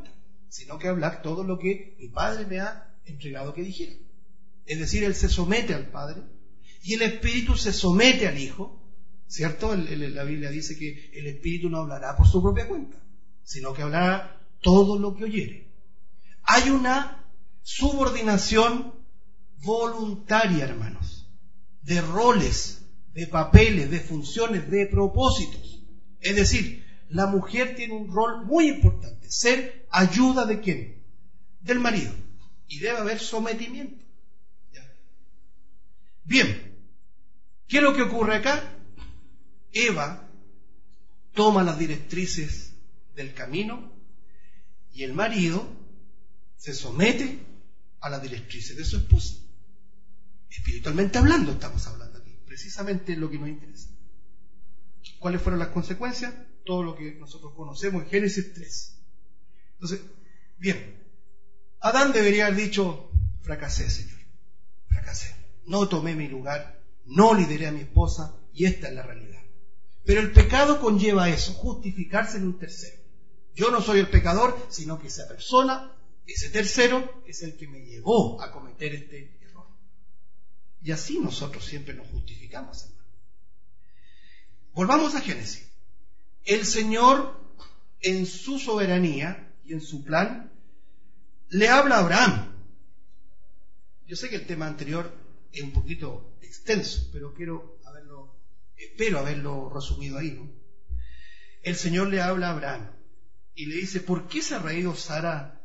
sino que hablar todo lo que mi Padre me ha entregado que dijera. Es decir, Él se somete al Padre y el Espíritu se somete al Hijo, ¿cierto? El, el, la Biblia dice que el Espíritu no hablará por su propia cuenta, sino que hablará todo lo que oyere. Hay una subordinación voluntaria, hermanos, de roles, de papeles, de funciones, de propósitos. Es decir, la mujer tiene un rol muy importante, ser ayuda de quién, del marido, y debe haber sometimiento. ¿Ya? Bien, ¿qué es lo que ocurre acá? Eva toma las directrices del camino y el marido se somete a las directrices de su esposa. Espiritualmente hablando estamos hablando aquí, precisamente lo que nos interesa. ¿Cuáles fueron las consecuencias? Todo lo que nosotros conocemos en Génesis tres. Entonces, bien, Adán debería haber dicho, fracasé, Señor, fracasé. No tomé mi lugar, no lideré a mi esposa y esta es la realidad. Pero el pecado conlleva eso, justificarse en un tercero. Yo no soy el pecador, sino que esa persona, ese tercero, es el que me llevó a cometer este error. Y así nosotros siempre nos justificamos, hermano. Volvamos a Génesis. El Señor, en su soberanía y en su plan, le habla a Abraham. Yo sé que el tema anterior es un poquito extenso, pero quiero haberlo, espero haberlo resumido ahí, ¿no? El Señor le habla a Abraham y le dice, ¿por qué se ha reído Sara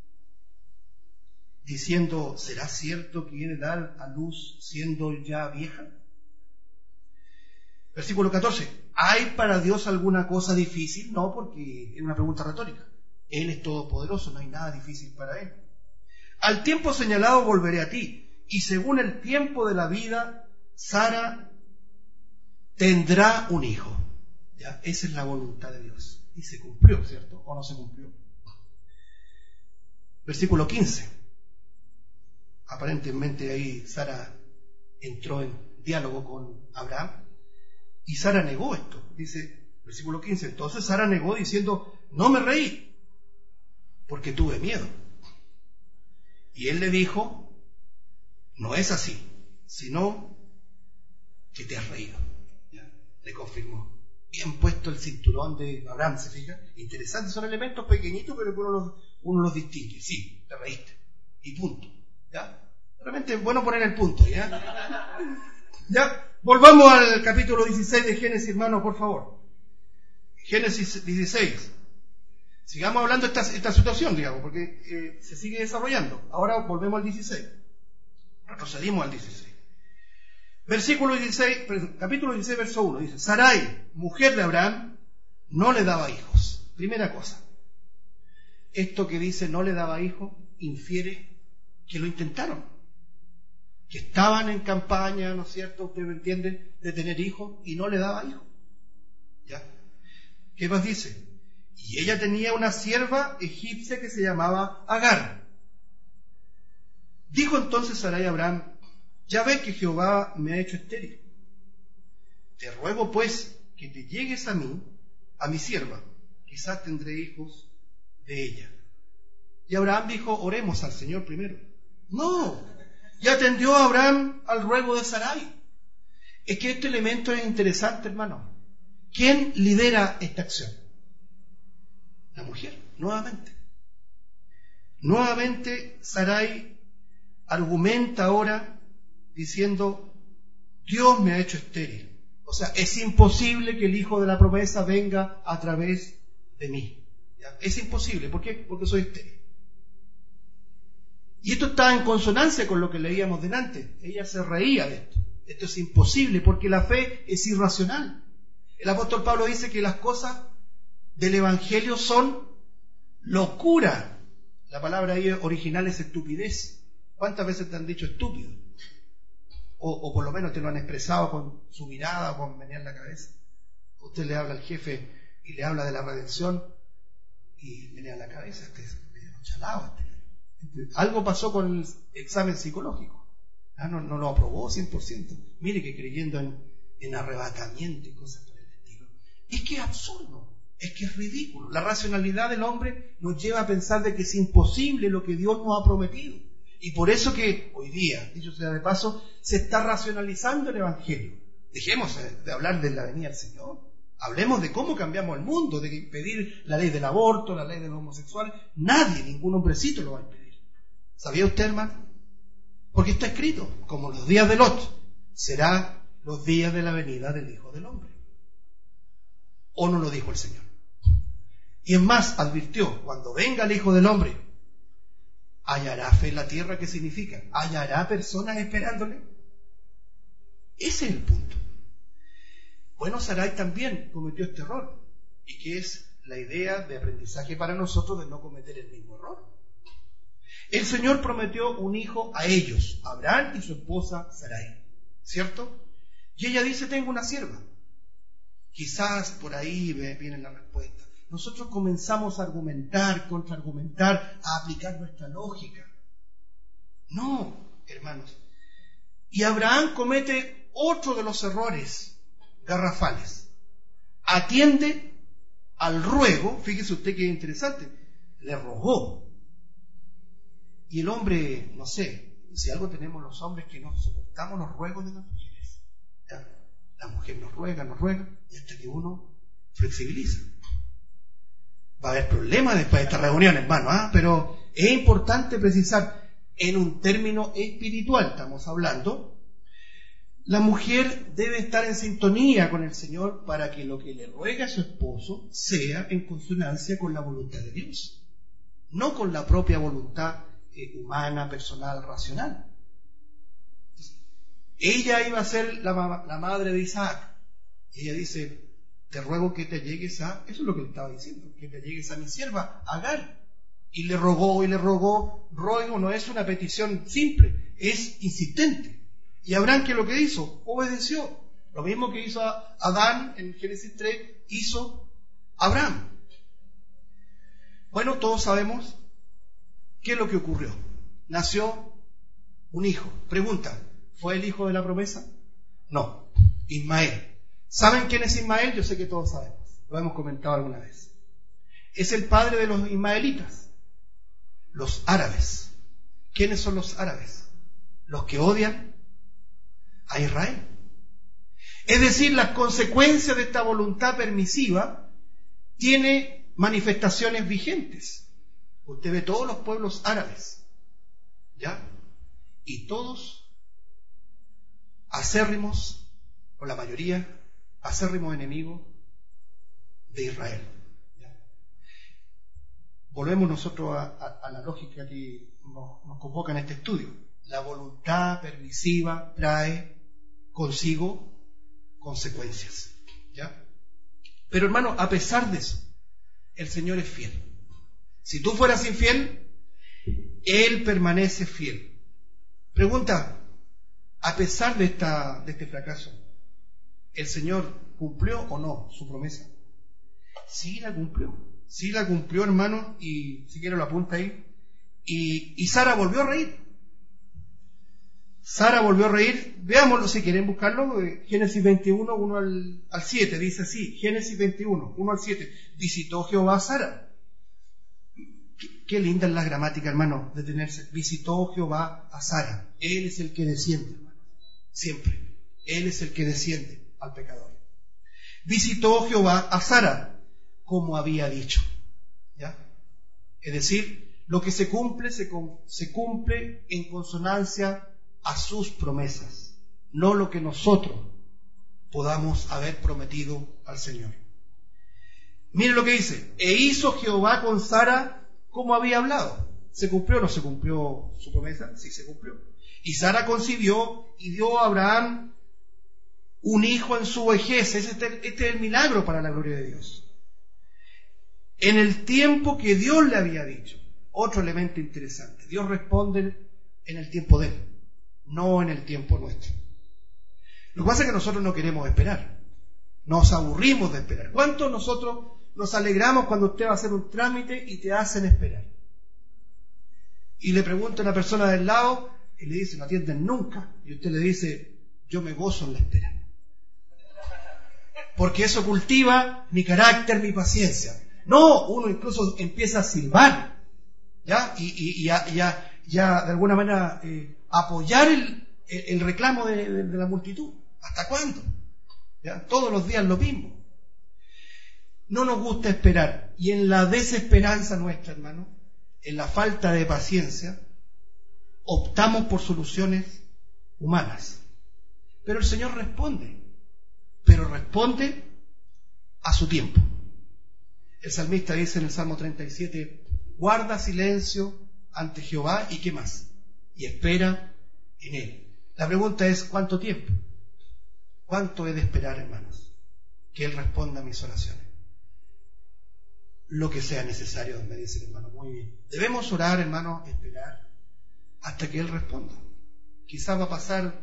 diciendo, ¿será cierto que he de dar a luz siendo ya vieja? Versículo catorce. ¿Hay para Dios alguna cosa difícil? No, porque es una pregunta retórica. Él es todopoderoso, no hay nada difícil para Él. Al tiempo señalado volveré a ti, y según el tiempo de la vida, Sara tendrá un hijo. ¿Ya? Esa es la voluntad de Dios. Y se cumplió, ¿cierto? ¿O no se cumplió? Versículo quince. Aparentemente ahí Sara entró en diálogo con Abraham. Y Sara negó esto, dice, versículo quince, entonces Sara negó diciendo, no me reí, porque tuve miedo. Y él le dijo, no es así, sino que te has reído. ¿Ya? Le confirmó. Bien puesto el cinturón de Abraham, ¿se fija? Interesantes, son elementos pequeñitos, pero uno los, uno los distingue. Sí, te reíste. Y punto. ¿Ya? Realmente es bueno poner el punto, ¿ya? ¿Ya? Volvamos al capítulo dieciséis de Génesis, hermano, por favor. Génesis dieciséis. Sigamos hablando de esta, esta situación, digamos, porque eh, se sigue desarrollando. Ahora volvemos al dieciséis. Retrocedimos al dieciséis. Versículo dieciséis, capítulo dieciséis, verso uno. Dice, Sarai, mujer de Abraham, no le daba hijos. Primera cosa. Esto que dice no le daba hijos, infiere que lo intentaron. Que estaban en campaña, ¿no es cierto? Usted me entiende, de tener hijos y no le daba hijos. ¿Ya? ¿Qué más dice? Y ella tenía una sierva egipcia que se llamaba Agar. Dijo entonces Sarai a Abraham, ya ves que Jehová me ha hecho estéril. Te ruego pues que te llegues a mí, a mi sierva, quizás tendré hijos de ella. Y Abraham dijo, oremos al Señor primero. No. Y atendió a Abraham al ruego de Sarai. Es que este elemento es interesante, hermano. ¿Quién lidera esta acción? La mujer, nuevamente. Nuevamente Sarai argumenta ahora diciendo, Dios me ha hecho estéril. O sea, es imposible que el hijo de la promesa venga a través de mí. ¿Ya? Es imposible. ¿Por qué? Porque soy estéril. Y esto está en consonancia con lo que leíamos delante. Ella se reía de esto. Esto es imposible porque la fe es irracional. El apóstol Pablo dice que las cosas del Evangelio son locura. La palabra ahí original es estupidez. ¿Cuántas veces te han dicho estúpido? O, o por lo menos te lo han expresado con su mirada o con menear la cabeza. Usted le habla al jefe y le habla de la redención y menea la cabeza. Este es medio chalado. Este. Algo pasó con el examen psicológico. Ah, no, no lo aprobó cien por ciento. Mire que creyendo en, en arrebatamiento y cosas por el estilo. Es que es absurdo. Es que es ridículo. La racionalidad del hombre nos lleva a pensar de que es imposible lo que Dios nos ha prometido. Y por eso que hoy día, dicho sea de paso, se está racionalizando el Evangelio. Dejemos de hablar de la venida del Señor. Hablemos de cómo cambiamos el mundo, de impedir la ley del aborto, la ley de los homosexuales. Nadie, ningún hombrecito lo va a impedir. ¿Sabía usted, hermano? Porque está escrito, como los días de Lot, será los días de la venida del Hijo del Hombre. ¿O no lo dijo el Señor? Y es más, advirtió, cuando venga el Hijo del Hombre, ¿hallará fe en la tierra? ¿Qué significa? ¿Hallará personas esperándole? Ese es el punto. Bueno, Sarai también cometió este error, y que es la idea de aprendizaje para nosotros de no cometer el mismo error. El Señor prometió un hijo a ellos, Abraham y su esposa Sarai, ¿cierto? Y ella dice, tengo una sierva. Quizás por ahí viene la respuesta. Nosotros comenzamos a argumentar, contraargumentar, a aplicar nuestra lógica. No, hermanos. Y Abraham comete otro de los errores garrafales. Atiende al ruego, fíjese usted que interesante, le rogó. Y el hombre, no sé, si algo tenemos los hombres que no soportamos los ruegos de las mujeres. ¿Ya? La mujer nos ruega, nos ruega, y hasta que uno flexibiliza. Va a haber problemas después de esta reunión, hermano, ¿eh? Pero es importante precisar, en un término espiritual estamos hablando, la mujer debe estar en sintonía con el Señor para que lo que le ruega a su esposo sea en consonancia con la voluntad de Dios, no con la propia voluntad eh, humana, personal, racional. Entonces, ella iba a ser la, la madre de Isaac, y ella dice, te ruego que te llegues a, eso es lo que le estaba diciendo, que te llegues a mi sierva, Agar. Y le rogó y le rogó, ruego no es una petición simple, es insistente. Y Abraham, ¿qué es lo que hizo? Obedeció. Lo mismo que hizo Adán en Génesis tres, hizo Abraham. Bueno, todos sabemos qué es lo que ocurrió. Nació un hijo. Pregunta, ¿fue el hijo de la promesa? No, Ismael. ¿Saben quién es Ismael? Yo sé que todos sabemos. Lo hemos comentado alguna vez. Es el padre de los ismaelitas, los árabes. ¿Quiénes son los árabes? Los que odian a Israel. Es decir, las consecuencias de esta voluntad permisiva tiene manifestaciones vigentes. Usted ve todos los pueblos árabes, ¿ya? Y todos acérrimos, o la mayoría, acérrimos enemigos de Israel. ¿Ya? Volvemos nosotros a, a, a la lógica que nos, nos convoca en este estudio. La voluntad permisiva trae consigo consecuencias, ¿ya? Pero hermano, a pesar de eso, el Señor es fiel. Si tú fueras infiel, Él permanece fiel. Pregunta, a pesar de, esta, de este fracaso, ¿el Señor cumplió o no su promesa? Sí la cumplió, sí la cumplió, hermano, y si quiere lo apunta ahí. Y, y Sara volvió a reír. Sara volvió a reír, veámoslo si quieren buscarlo, Génesis veintiuno, uno al, al siete, dice así, Génesis veintiuno, uno al siete, visitó Jehová a Sara. Qué, qué linda es la gramática, hermano, detenerse. Visitó Jehová a Sara. Él es el que desciende, hermano, siempre. Él es el que desciende al pecador. Visitó Jehová a Sara, como había dicho. ¿Ya? Es decir, lo que se cumple, se, se cumple en consonancia a sus promesas, no lo que nosotros podamos haber prometido al Señor. Mire lo que dice, e hizo Jehová con Sara como había hablado. ¿Se cumplió o no se cumplió su promesa? Sí, se cumplió. Y Sara concibió y dio a Abraham un hijo en su vejez. Este, este es el milagro para la gloria de Dios. En el tiempo que Dios le había dicho. Otro elemento interesante. Dios responde en el tiempo de Él, no en el tiempo nuestro. Lo que pasa es que nosotros no queremos esperar. Nos aburrimos de esperar. ¿Cuántos nosotros nos alegramos cuando usted va a hacer un trámite y te hacen esperar? Y le pregunta a una persona del lado y le dice, no atienden nunca. Y usted le dice, yo me gozo en la espera. porque eso cultiva mi carácter, mi paciencia. No, uno incluso empieza a silbar, ¿ya? Y, y, y, a, y, a, y a, de alguna manera, eh, apoyar el, el, el reclamo de, de, de la multitud. ¿Hasta cuándo? ¿Ya? Todos los días lo mismo. No nos gusta esperar. Y en la desesperanza nuestra, hermano, en la falta de paciencia, optamos por soluciones humanas. Pero el Señor responde. Pero responde a su tiempo. El salmista dice en el Salmo treinta y siete, guarda silencio ante Jehová y ¿qué más? Y espera en Él. La pregunta es, ¿cuánto tiempo? ¿Cuánto he de esperar, hermanos? Que Él responda a mis oraciones. Lo que sea necesario, me dice el hermano. Muy bien. Debemos orar, hermano, esperar hasta que Él responda. Quizás va a pasar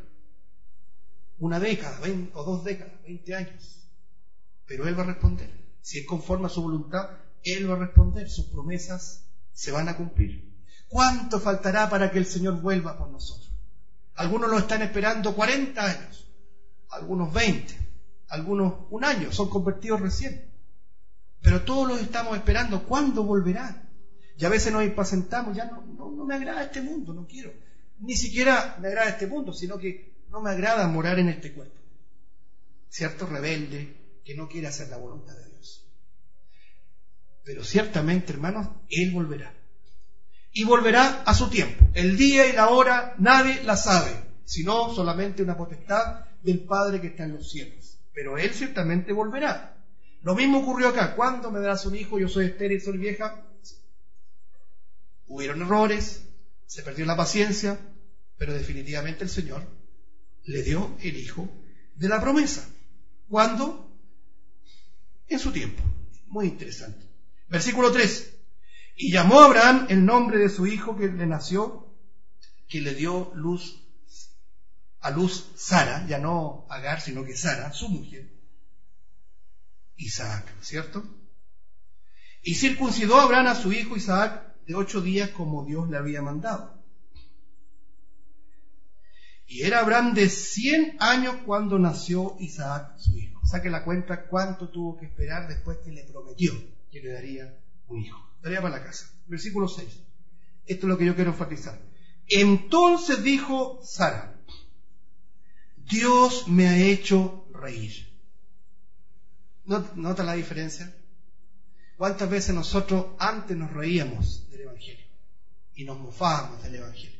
una década, veinte, o dos décadas, veinte años. Pero Él va a responder. Si es conforme a su voluntad, Él va a responder. Sus promesas se van a cumplir. ¿Cuánto faltará para que el Señor vuelva por nosotros? Algunos lo están esperando cuarenta años, algunos veinte, algunos un año, son convertidos recién. Pero todos los estamos esperando. ¿Cuándo volverá? Y a veces nos impacientamos, ya no, no, no me agrada este mundo, no quiero. Ni siquiera me agrada este mundo, sino que no me agrada morar en este cuerpo. Cierto rebelde que no quiere hacer la voluntad de Dios. Pero ciertamente, hermanos, Él volverá. Y volverá a su tiempo. El día y la hora nadie la sabe, sino solamente una potestad del Padre que está en los cielos. Pero Él ciertamente volverá. Lo mismo ocurrió acá. ¿Cuándo me darás un hijo? Yo soy estéril, soy vieja. Hubieron errores, se perdió la paciencia, pero definitivamente el Señor le dio el hijo de la promesa. ¿Cuándo? En su tiempo. Muy interesante. Versículo tres. Y llamó a Abraham el nombre de su hijo que le nació, que le dio luz a luz Sara, ya no Agar, sino que Sara, su mujer, Isaac, ¿cierto? Y circuncidó a Abraham a su hijo Isaac de ocho días como Dios le había mandado. Y era Abraham de cien años cuando nació Isaac, su hijo. Saque la cuenta cuánto tuvo que esperar después que le prometió que le daría un hijo. Daría para la casa. Versículo seis. Esto es lo que yo quiero enfatizar. Entonces dijo Sara, Dios me ha hecho reír. ¿Nota la diferencia? ¿Cuántas veces nosotros antes nos reíamos del Evangelio y nos mofábamos del Evangelio?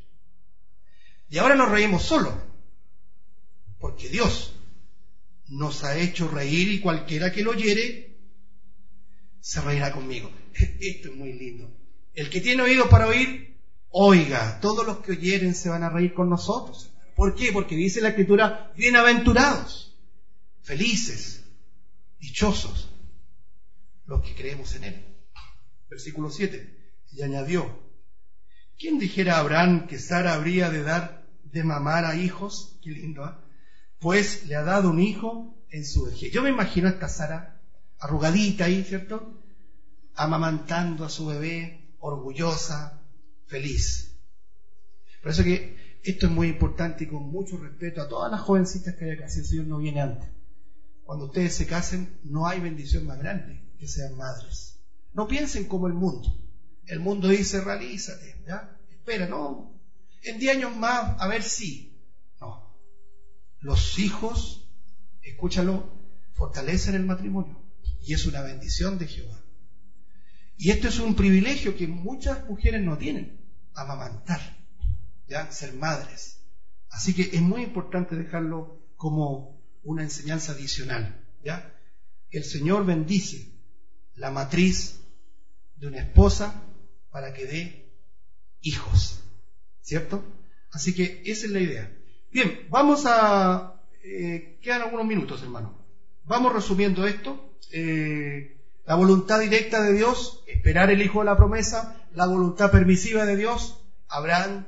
Y ahora nos reímos solo, porque Dios nos ha hecho reír y cualquiera que lo oyere se reirá conmigo. Esto es muy lindo. El que tiene oídos para oír, oiga. Todos los que oyeren se van a reír con nosotros. ¿Por qué? Porque dice la Escritura, bienaventurados, felices, dichosos los que creemos en Él. Versículo siete. Y añadió, ¿quién dijera a Abraham que Sara habría de dar de mamar a hijos? Qué lindo, ¿eh? Pues le ha dado un hijo en su vejez. Yo me imagino a esta Sara arrugadita ahí, ¿cierto? Amamantando a su bebé, orgullosa, feliz. Por eso que esto es muy importante y con mucho respeto a todas las jovencitas que hay acá, si el Señor no viene antes. Cuando ustedes se casen, no hay bendición más grande que sean madres. No piensen como el mundo. El mundo dice, realízate, ¿ya? Espera, no. En diez años más, a ver si. No. Los hijos, escúchalo, fortalecen el matrimonio. Y es una bendición de Jehová. Y esto es un privilegio que muchas mujeres no tienen. Amamantar, ¿ya? Ser madres. Así que es muy importante dejarlo como una enseñanza adicional, ¿ya? El Señor bendice la matriz de una esposa para que dé hijos, ¿cierto? Así que esa es la idea. Bien, vamos a... Eh, quedan algunos minutos, hermano. Vamos resumiendo esto. Eh, la voluntad directa de Dios, esperar el hijo de la promesa. La voluntad permisiva de Dios, Abraham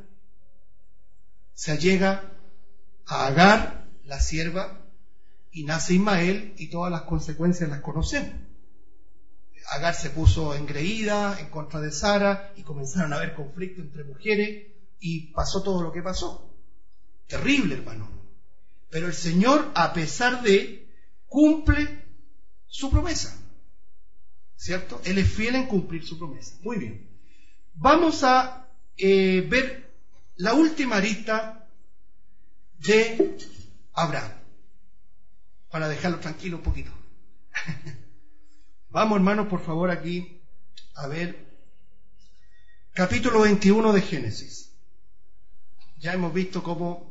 se allega a Agar, la sierva, y nace Ismael, y todas las consecuencias las conocemos. Agar se puso engreída en contra de Sara, y comenzaron a haber conflictos entre mujeres, y pasó todo lo que pasó. Terrible, hermano. Pero el Señor, a pesar de, cumple su promesa, ¿cierto? Él es fiel en cumplir su promesa. Muy bien. Vamos a eh, ver la última arista de Abraham, para dejarlo tranquilo un poquito. Vamos, hermanos, por favor, aquí a ver capítulo veintiuno de Génesis. Ya hemos visto cómo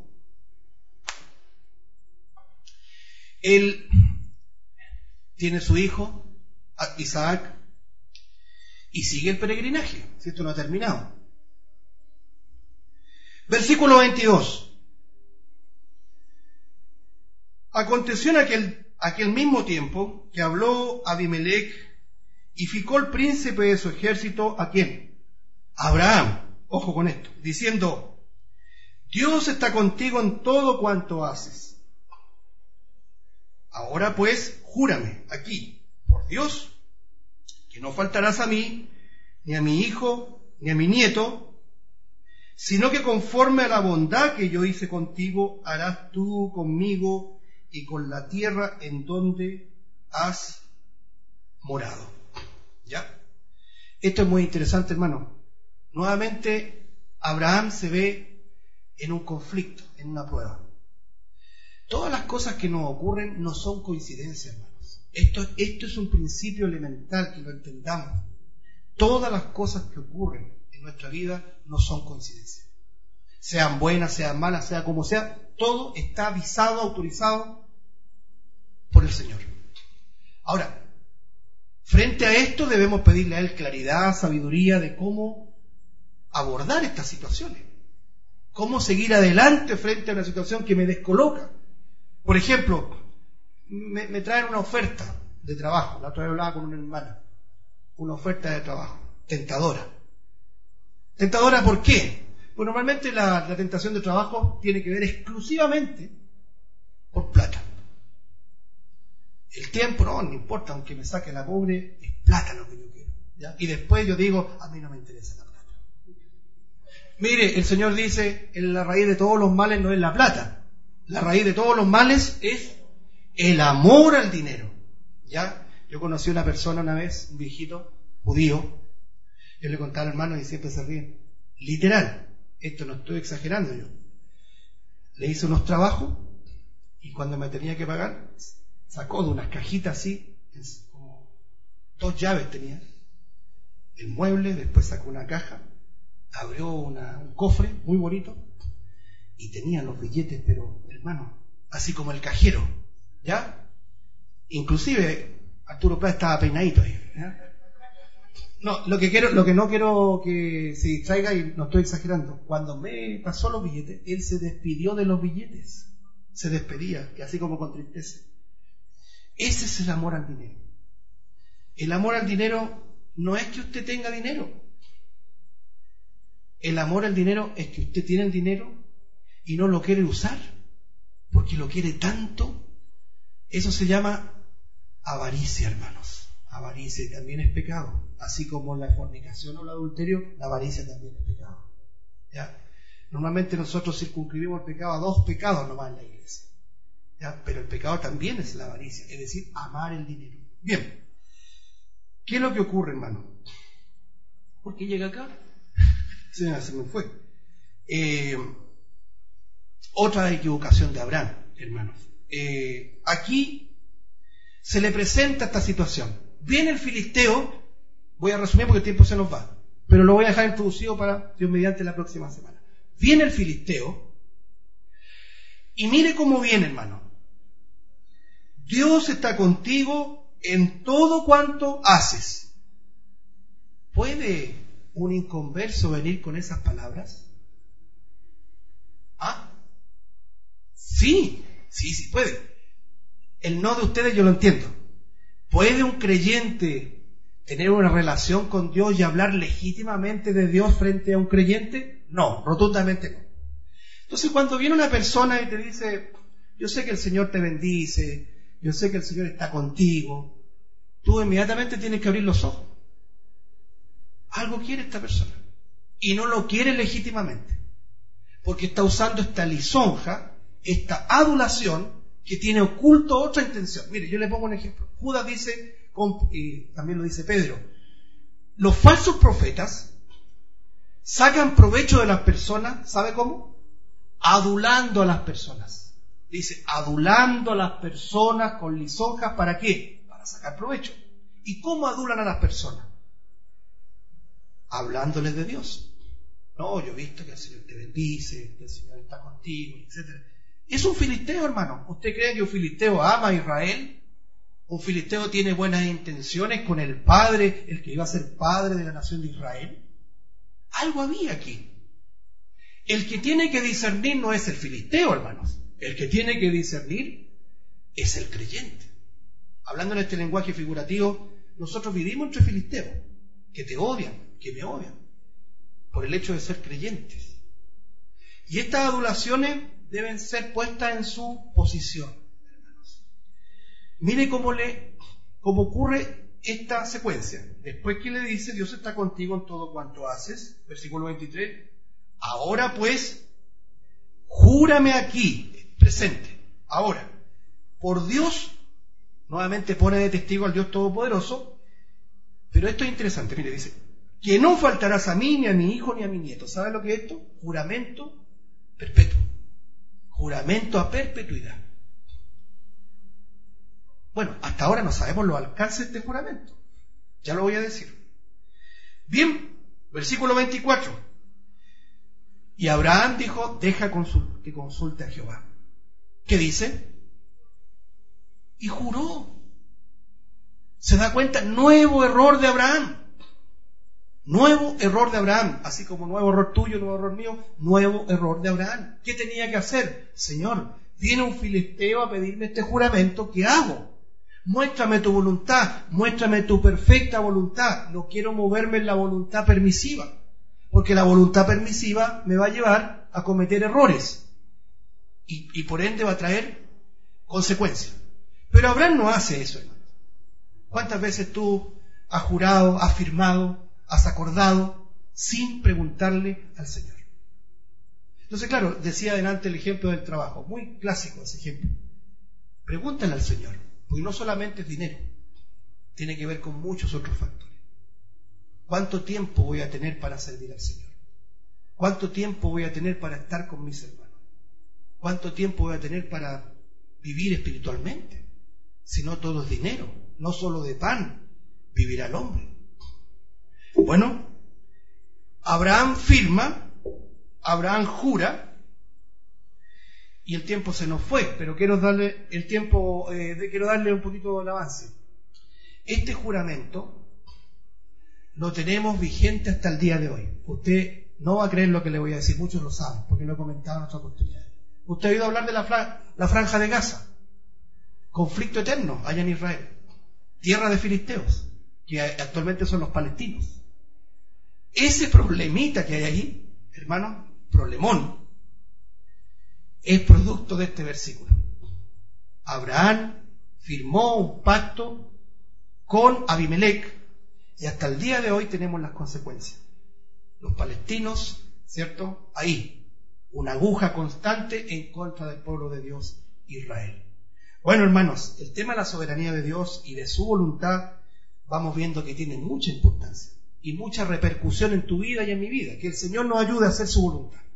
él tiene su hijo Isaac y sigue el peregrinaje, si esto no ha terminado. Versículo veintidós. Aconteció en aquel, aquel mismo tiempo que habló Abimelech y Ficol, príncipe de su ejército, ¿a quién? Abraham, ojo con esto, diciendo: Dios está contigo en todo cuanto haces. Ahora pues, júrame aquí, por Dios, que no faltarás a mí, ni a mi hijo, ni a mi nieto, sino que conforme a la bondad que yo hice contigo, harás tú conmigo y con la tierra en donde has morado. ¿Ya? Esto es muy interesante, hermano. Nuevamente, Abraham se ve en un conflicto, en una prueba. Todas las cosas que nos ocurren no son coincidencias, hermanos. Esto, esto es un principio elemental, que lo entendamos. Todas las cosas que ocurren en nuestra vida no son coincidencias. Sean buenas, sean malas, sea como sea, todo está avisado, autorizado por el Señor. Ahora, frente a esto debemos pedirle a Él claridad, sabiduría de cómo abordar estas situaciones. Cómo seguir adelante frente a una situación que me descoloca. Por ejemplo, me, me traen una oferta de trabajo. La otra vez hablaba con una hermana. Una oferta de trabajo. Tentadora. ¿Tentadora por qué? Pues normalmente la, la tentación de trabajo tiene que ver exclusivamente por plata. El tiempo, no, no importa, aunque me saque la pobre, es plata lo que yo quiero. ¿Ya? Y después yo digo, a mí no me interesa la plata. Mire, el Señor dice, en la raíz de todos los males no es la plata. La raíz de todos los males es el amor al dinero. ¿Ya? Yo conocí a una persona una vez, un viejito judío. Yo le contaba al hermano y siempre se ríen. Literal, esto no estoy exagerando yo. Le hice unos trabajos y cuando me tenía que pagar, sacó de unas cajitas así, como dos llaves tenía, el mueble, después sacó una caja, abrió una, un cofre muy bonito y tenía los billetes, pero hermano, así como el cajero, ¿ya? Inclusive Arturo Prat estaba peinadito ahí, ¿ya? No, lo que quiero, lo que no quiero que se distraiga, y no estoy exagerando, cuando me pasó los billetes, él se despidió de los billetes, se despedía, y así como con tristeza. Ese es el amor al dinero. El amor al dinero no es que usted tenga dinero. El amor al dinero es que usted tiene el dinero y no lo quiere usar porque lo quiere tanto. Eso se llama avaricia, hermanos. Avaricia también es pecado. Así como la fornicación o el adulterio, la avaricia también es pecado. ¿Ya? Normalmente nosotros circunscribimos el pecado a dos pecados nomás en la iglesia. ¿Ya? Pero el pecado también es la avaricia, es decir, amar el dinero. Bien, ¿qué es lo que ocurre, hermano? ¿Por qué llega acá? Se me, se me fue. Eh, otra equivocación de Abraham, hermanos. Eh, aquí se le presenta esta situación. Viene el filisteo, voy a resumir porque el tiempo se nos va, pero lo voy a dejar introducido para Dios mediante la próxima semana. Viene el filisteo y mire cómo viene, hermano. Dios está contigo en todo cuanto haces. ¿Puede un inconverso venir con esas palabras? ¿Ah? Sí, sí, sí puede. El no de ustedes yo lo entiendo. ¿Puede un creyente tener una relación con Dios y hablar legítimamente de Dios frente a un creyente? No, rotundamente no. Entonces cuando viene una persona y te dice, yo sé que el Señor te bendice, yo sé que el Señor está contigo, tú inmediatamente tienes que abrir los ojos. Algo quiere esta persona y no lo quiere legítimamente, porque está usando esta lisonja, esta adulación que tiene oculto otra intención. Mire, yo le pongo un ejemplo. Judas dice, y también lo dice Pedro, los falsos profetas sacan provecho de las personas, ¿sabe cómo? Adulando a las personas. Dice, adulando a las personas con lisonjas, ¿para qué? Para sacar provecho. ¿Y cómo adulan a las personas? Hablándoles de Dios. No, yo he visto que el Señor te bendice, que el Señor está contigo, etcétera. Es un filisteo, hermano. ¿Usted cree que un filisteo ama a Israel? ¿Un filisteo tiene buenas intenciones con el padre, el que iba a ser padre de la nación de Israel? Algo había aquí. El que tiene que discernir no es el filisteo, hermanos. El que tiene que discernir es el creyente. Hablando en este lenguaje figurativo, nosotros vivimos entre filisteos, que te odian, que me odian, por el hecho de ser creyentes. Y estas adulaciones deben ser puestas en su posición, hermanos. Mire cómo, le, cómo ocurre esta secuencia. Después que le dice, Dios está contigo en todo cuanto haces, versículo veintitrés, ahora pues, júrame aquí, presente, ahora, por Dios, nuevamente pone de testigo al Dios Todopoderoso, pero esto es interesante, mire, dice, que no faltarás a mí, ni a mi hijo, ni a mi nieto. ¿Sabe lo que es esto? Juramento perpetuo. Juramento a perpetuidad. Bueno, hasta ahora no sabemos los alcances de este juramento. Ya lo voy a decir. Bien, versículo veinticuatro. Y Abraham dijo, deja que consulte a Jehová. ¿Qué dice? Y juró. ¿Se da cuenta? Nuevo error de Abraham. Nuevo error de Abraham, así como nuevo error tuyo, nuevo error mío, nuevo error de Abraham. ¿Qué tenía que hacer? Señor, viene un filisteo a pedirme este juramento, ¿qué hago? Muéstrame tu voluntad, muéstrame tu perfecta voluntad. No quiero moverme en la voluntad permisiva, porque la voluntad permisiva me va a llevar a cometer errores y, y por ende va a traer consecuencias. Pero Abraham no hace eso, hermano. ¿Cuántas veces tú has jurado, has firmado, has acordado sin preguntarle al Señor? Entonces, claro, decía adelante el ejemplo del trabajo, muy clásico ese ejemplo. Pregúntale al Señor, porque no solamente es dinero, tiene que ver con muchos otros factores. ¿Cuánto tiempo voy a tener para servir al Señor? ¿Cuánto tiempo voy a tener para estar con mis hermanos? ¿Cuánto tiempo voy a tener para vivir espiritualmente? Si no todo es dinero, no solo de pan vivirá el hombre. Bueno, Abraham firma, Abraham jura, y el tiempo se nos fue, pero quiero darle el tiempo, eh, de, quiero darle un poquito de avance. Este juramento lo tenemos vigente hasta el día de hoy. Usted no va a creer lo que le voy a decir, muchos lo saben, porque lo he comentado en otras oportunidades. Usted ha oído hablar de la, fra- la franja de Gaza, conflicto eterno allá en Israel, tierra de filisteos, que actualmente son los palestinos. Ese problemita que hay ahí, hermano, problemón, es producto de este versículo. Abraham firmó un pacto con Abimelech y hasta el día de hoy tenemos las consecuencias. Los palestinos, ¿cierto? Ahí, una aguja constante en contra del pueblo de Dios, Israel. Bueno, hermanos, el tema de la soberanía de Dios y de su voluntad, vamos viendo que tiene mucha importancia y mucha repercusión en tu vida y en mi vida. Que el Señor nos ayude a hacer su voluntad.